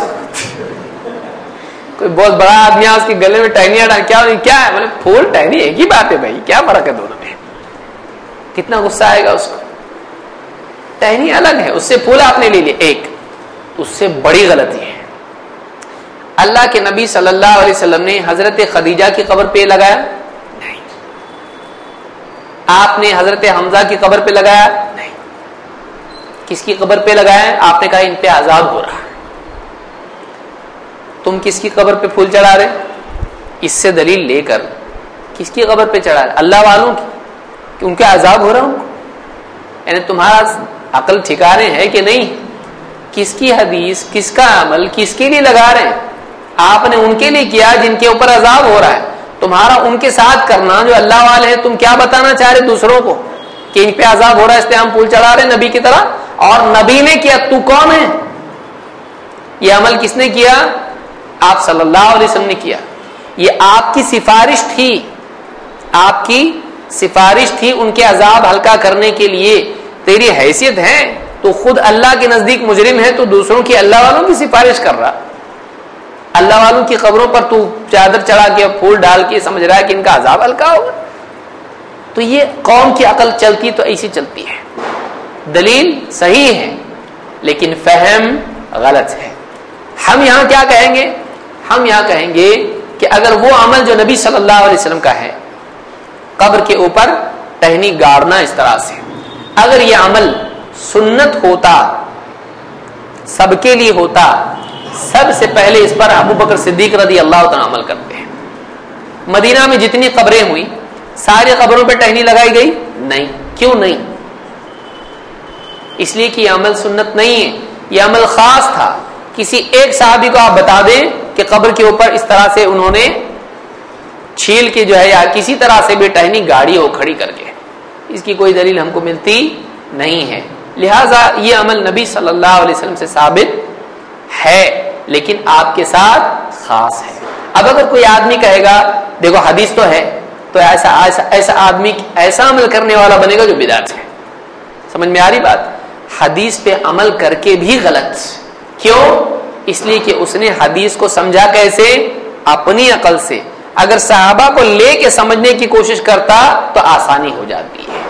کوئی بہت بڑا آدمی ہے اس کے گلے میں ٹہنیاں ڈال، کیا کیا ہے؟ بولے پھول ٹہنی ایک ہی بات ہے بھائی، کیا فرق ہے دونوں میں؟ کتنا غصہ آئے گا اس کو. ٹہنی الگ ہے، اس سے پھول آپ نے لے لیے. ایک اس سے بڑی غلطی ہے، اللہ کے نبی صلی اللہ علیہ وسلم نے حضرت خدیجہ کی قبر پہ لگایا نہیں، آپ نے حضرت حمزہ کی قبر پہ لگایا نہیں. کس کی قبر پہ لگایا؟ آپ نے کہا ان پہ عذاب ہو رہا ہے. تم کس کی قبر پہ پھول چڑھا رہے؟ اس سے دلیل لے کر کس کی قبر پہ چڑھا رہے؟ اللہ والوں کی، کہ ان کے عذاب ہو رہا ان کو. یعنی تمہارا عقل ٹھکانے ہے کہ نہیں؟ کس کی حدیث، کس کا عمل کس کے لیے لگا رہے ہیں؟ آپ نے ان کے لیے کیا جن کے اوپر عذاب ہو رہا ہے. تمہارا ان کے ساتھ کرنا جو اللہ والے ہیں، تم کیا بتانا چاہ رہے دوسروں کو؟ کہ ان پہ عذاب ہو رہا ہے اس لیے ہم پھول چڑھا رہے ہیں نبی کی طرح. اور نبی نے کیا، تو کون ہے؟ یہ عمل کس نے کیا؟ آپ صلی اللہ علیہ وسلم نے کیا. یہ آپ کی سفارش تھی، آپ کی سفارش تھی ان کے عذاب ہلکا کرنے کے لیے. تیری حیثیت ہے، تو خود اللہ کے نزدیک مجرم ہے، تو دوسروں کی اللہ والوں کی سفارش کر رہا. اللہ والوں کی قبروں پر تو چادر چڑھا کے پھول ڈال کے سمجھ رہا ہے کہ ان کا عذاب ہلکا ہوگا. تو یہ قوم کی عقل چلتی تو ایسی چلتی ہے. دلیل صحیح ہے لیکن فہم غلط ہے. ہم یہاں کیا کہیں گے؟ ہم یہاں کہیں گے کہ اگر وہ عمل جو نبی صلی اللہ علیہ وسلم کا ہے، قبر کے اوپر ٹہنی گاڑنا اس طرح سے، اگر یہ عمل سنت ہوتا، سب کے لیے ہوتا، سب سے پہلے اس پر ابو بکر صدیق رضی اللہ تعالیٰ عمل کرتے ہیں. مدینہ میں جتنی قبریں ہوئی ساری قبروں پہ ٹہنی لگائی گئی؟ نہیں. کیوں نہیں؟ اس لیے کہ یہ عمل سنت نہیں ہے، یہ عمل خاص تھا. کسی ایک صحابی کو آپ بتا دیں کہ قبر کے اوپر اس طرح سے انہوں نے چھیل کے جو ہے یا کسی طرح سے بھی ٹہنی گاڑی ہو کھڑی کر کے، اس کی کوئی دلیل ہم کو ملتی نہیں ہے. لہذا یہ عمل نبی صلی اللہ علیہ وسلم سے ثابت ہے لیکن آپ کے ساتھ خاص ہے. اب اگر کوئی آدمی کہے گا دیکھو حدیث تو ہے، تو ایسا ایسا ایسا آدمی ایسا عمل کرنے والا بنے گا جو بدعت ہے. سمجھ میں آ رہی بات؟ حدیث پہ عمل کر کے بھی غلط. کیوں؟ اس لیے کہ اس نے حدیث کو سمجھا کیسے؟ اپنی عقل سے. اگر صحابہ کو لے کے سمجھنے کی کوشش کرتا تو آسانی ہو جاتی ہے.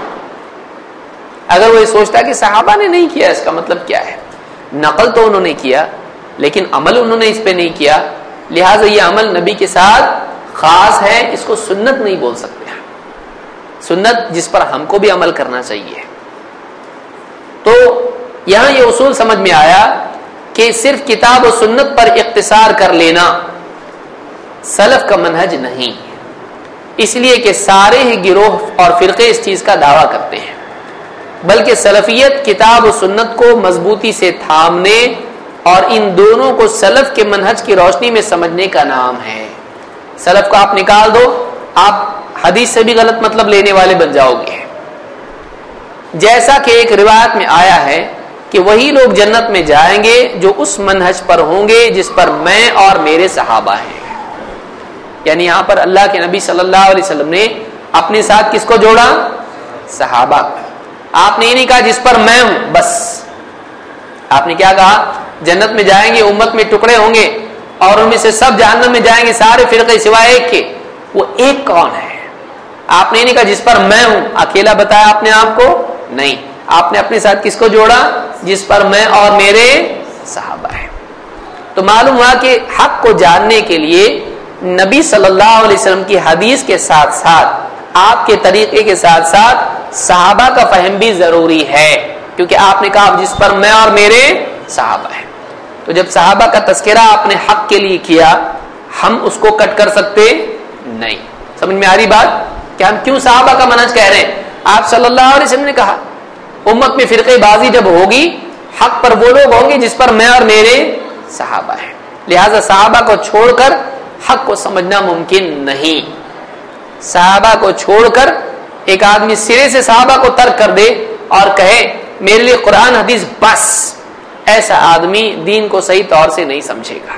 اگر وہ یہ سوچتا کہ صحابہ نے نہیں کیا، اس کا مطلب کیا ہے؟ نقل تو انہوں نے کیا لیکن عمل انہوں نے اس پہ نہیں کیا، لہٰذا یہ عمل نبی کے ساتھ خاص ہے، اس کو سنت نہیں بول سکتے. سنت جس پر ہم کو بھی عمل کرنا چاہیے. تو یہاں یہ اصول سمجھ میں آیا کہ صرف کتاب و سنت پر اختصار کر لینا سلف کا منہج نہیں، اس لیے کہ سارے ہی گروہ اور فرقے اس چیز کا دعویٰ کرتے ہیں، بلکہ سلفیت کتاب و سنت کو مضبوطی سے تھامنے اور ان دونوں کو سلف کے منہج کی روشنی میں سمجھنے کا نام ہے. سلف کو آپ نکال دو، آپ حدیث سے بھی غلط مطلب لینے والے بن جاؤ گے. جیسا کہ ایک روایت میں آیا ہے کہ وہی لوگ جنت میں جائیں گے جو اس منہج پر ہوں گے جس پر میں اور میرے صحابہ ہیں. یعنی یہاں پر اللہ کے نبی صلی اللہ علیہ وسلم نے اپنے ساتھ کس کو جوڑا؟ صحابہ. آپ نے یہ نہیں کہا جس پر میں ہوں بس. آپ نے کیا کہا؟ جنت میں جائیں گے، امت میں ٹکڑے ہوں گے اور ان میں سے سب جہنم میں جائیں گے، سارے فرقے سوائے ایک کے. وہ ایک کون ہے؟ آپ نے نہیں کہا جس پر میں ہوں، اکیلا بتایا آپ نے آپ کو نہیں. آپ نے اپنے ساتھ کس کو جوڑا؟ جس پر میں اور میرے صحابہ ہیں. تو معلوم ہوا کہ حق کو جاننے کے لیے نبی صلی اللہ علیہ وسلم کی حدیث کے ساتھ ساتھ آپ کے طریقے کے ساتھ ساتھ صحابہ کا فہم بھی ضروری ہے، کیونکہ آپ نے کہا جس پر میں اور میرے صحابہ ہیں. تو جب صحابہ کا تذکرہ آپ نے حق کے لیے کیا، ہم اس کو کٹ کر سکتے نہیں. سمجھ میں آ رہی بات کہ ہم کیوں صحابہ کا منہج کہہ رہے ہیں؟ آپ صلی اللہ علیہ وسلم نے کہا امت میں فرقے بازی جب ہوگی، حق پر وہ لوگ ہوں گے جس پر میں اور میرے صحابہ ہیں. لہذا صحابہ کو چھوڑ کر حق کو سمجھنا ممکن نہیں. صحابہ کو چھوڑ کر ایک آدمی سرے سے صحابہ کو ترک کر دے اور کہے میرے لیے قرآن حدیث بس، ایسا آدمی دین کو صحیح طور سے نہیں سمجھے گا.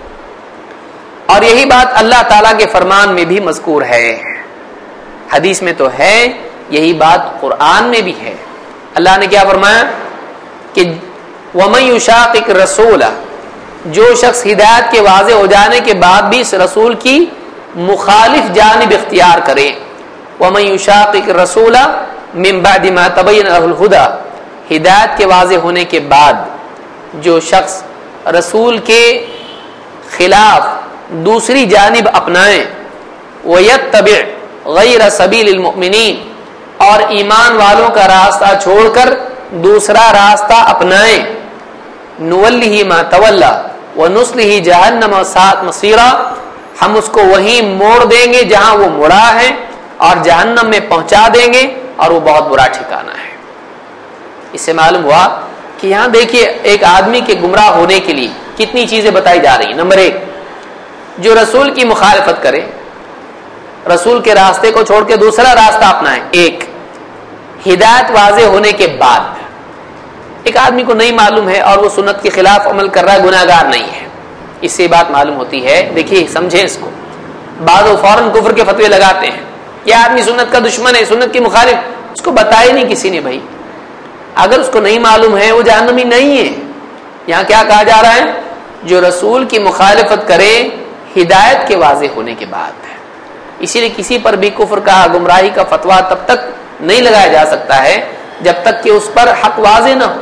اور یہی بات اللہ تعالیٰ کے فرمان میں بھی مذکور ہے. حدیث میں تو ہے، یہی بات قرآن میں بھی ہے. اللہ نے کیا فرمایا کہ وَمَن يُشَاقِقِ الرَّسُولَ، جو شخص ہدایت کے واضح ہو جانے کے بعد بھی اس رسول کی مخالف جانب اختیار کرے. وَمَن يُشَاقِقِ الرَّسُولَ مِن بَعْدِ مَا تَبَيَّنَ لَهُ الْهُدَى، ہدایت کے واضح ہونے کے بعد جو شخص رسول کے خلاف دوسری جانب اپنائیں، وَيَتَّبِعْ غَيْرَ سَبِيلِ الْمُؤْمِنِينَ، اور ایمان والوں کا راستہ چھوڑ کر دوسرا راستہ اپنائیں، نُوَلِّهِ مَا تَوَلَّى وَنُصْلِهِ جَهَنَّمَ وَسَاءَتْ مَصِيرًا، ہم اس کو وہیں موڑ دیں گے جہاں وہ مڑا ہے اور جہنم میں پہنچا دیں گے اور وہ بہت برا ٹھکانہ ہے. اس سے معلوم ہوا کہ یہاں دیکھیے ایک آدمی کے گمراہ ہونے کے لیے کتنی چیزیں بتائی جا رہی ہیں. نمبر ایک، جو رسول کی مخالفت کرے، رسول کے راستے کو چھوڑ کے دوسرا راستہ اپنائے. ایک، ہدایت واضح ہونے کے بعد ایک آدمی کو نہیں معلوم ہے اور وہ سنت کے خلاف عمل کر رہا ہے، گناہ گار نہیں ہے. اس سے بات معلوم ہوتی ہے، دیکھیے سمجھیں اس کو. بعض وہ فوراً کفر کے فتوے لگاتے ہیں، یہ آدمی سنت کا دشمن ہے، سنت کی مخالف. اس کو بتایا نہیں کسی نے. بھائی اگر اس کو نہیں معلوم ہے وہ جہنمی نہیں ہے. یہاں کیا کہا جا رہا ہے؟ جو رسول کی مخالفت کرے ہدایت کے واضح ہونے کے بعد. اسی لیے کسی پر بھی کفر کا، گمراہی کا فتویٰ تب تک نہیں لگایا جا سکتا ہے جب تک کہ اس پر حق واضح نہ ہو.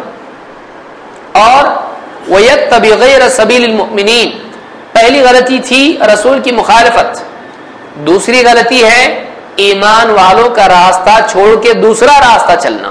اور وَيَتَّبِعْ غَيْرَ سَبِيلِ الْمُؤْمِنِينَ، پہلی غلطی تھی رسول کی مخالفت. دوسری غلطی ہے ایمان والوں کا راستہ چھوڑ کے دوسرا راستہ چلنا.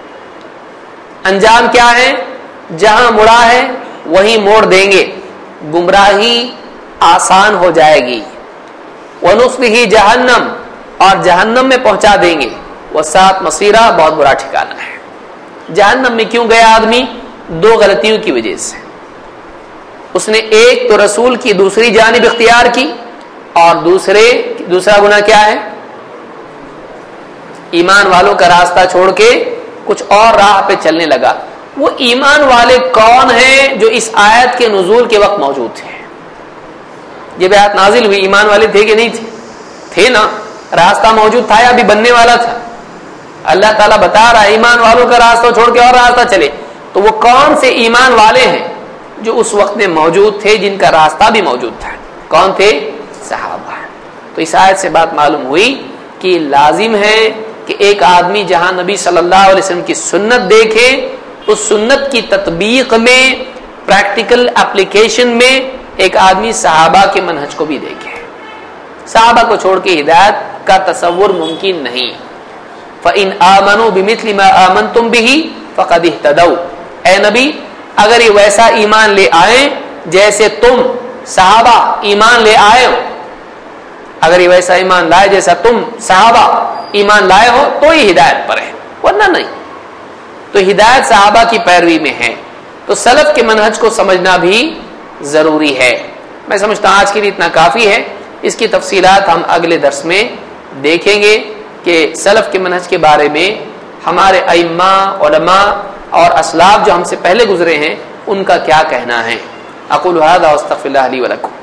انجام کیا ہے؟ جہاں مڑا ہے وہیں موڑ دیں گے، گمراہی آسان ہو جائے گی. وَنُصْلِهِ جہنم، اور جہنم میں پہنچا دیں گے. وَسَاءَتْ مَصِيرًا، بہت برا ٹھکانہ ہے. جہنم میں کیوں گیا آدمی؟ دو غلطیوں کی وجہ سے. اس نے ایک تو رسول کی دوسری جانب اختیار کی، اور دوسرے دوسرا گناہ کیا ہے؟ ایمان والوں کا راستہ چھوڑ کے کچھ اور راہ پہ چلنے لگا. وہ ایمان والے کون ہیں جو اس آیت کے نزول کے وقت موجود تھے؟ جب آیت نازل ہوئی ایمان والے تھے کہ نہیں تھے؟ تھے نا. راستہ موجود تھا یا ابھی بننے والا تھا؟ اللہ تعالیٰ بتا رہا ہے ایمان والوں کا راستہ چھوڑ کے اور راستہ چلے. تو وہ کون سے ایمان والے ہیں جو اس وقت میں موجود تھے جن کا راستہ بھی موجود تھا؟ کون تھے؟ صحابہ. تو اس آیت سے بات معلوم ہوئی کہ لازم ہے کہ ایک آدمی جہاں نبی صلی اللہ علیہ وسلم کی سنت دیکھے اس سنت کی تطبیق میں پریکٹیکل اپلیکیشن میں ایک آدمی صحابہ کے منہج کو بھی دیکھے. صحابہ کو چھوڑ کے ہدایت کا تصور ممکن نہیں. فَإِنْ آمَنُوا بِمِثْلِ مَا آمَنْتُمْ بِهِ فَقَدِ اهْتَدَوْا. اے نبی اگر یہ ویسا ایمان لے آئیں جیسے تم صحابہ ایمان لے آئے ہو، اگر یہ ویسا ایمان لائے جیسا تم صحابہ ایمان لائے ہو تو یہ ہدایت پر ہے، ورنہ نہیں. تو ہدایت صحابہ کی پیروی میں ہے. تو سلف کے منہج کو سمجھنا بھی ضروری ہے. میں سمجھتا ہوں آج کے لیے اتنا کافی ہے. اس کی تفصیلات ہم اگلے درس میں دیکھیں گے کہ سلف کے منہج کے بارے میں ہمارے ائمہ علماء اور اسلاف جو ہم سے پہلے گزرے ہیں ان کا کیا کہنا ہے. اقول هذا واستغفر الله لي ولكم.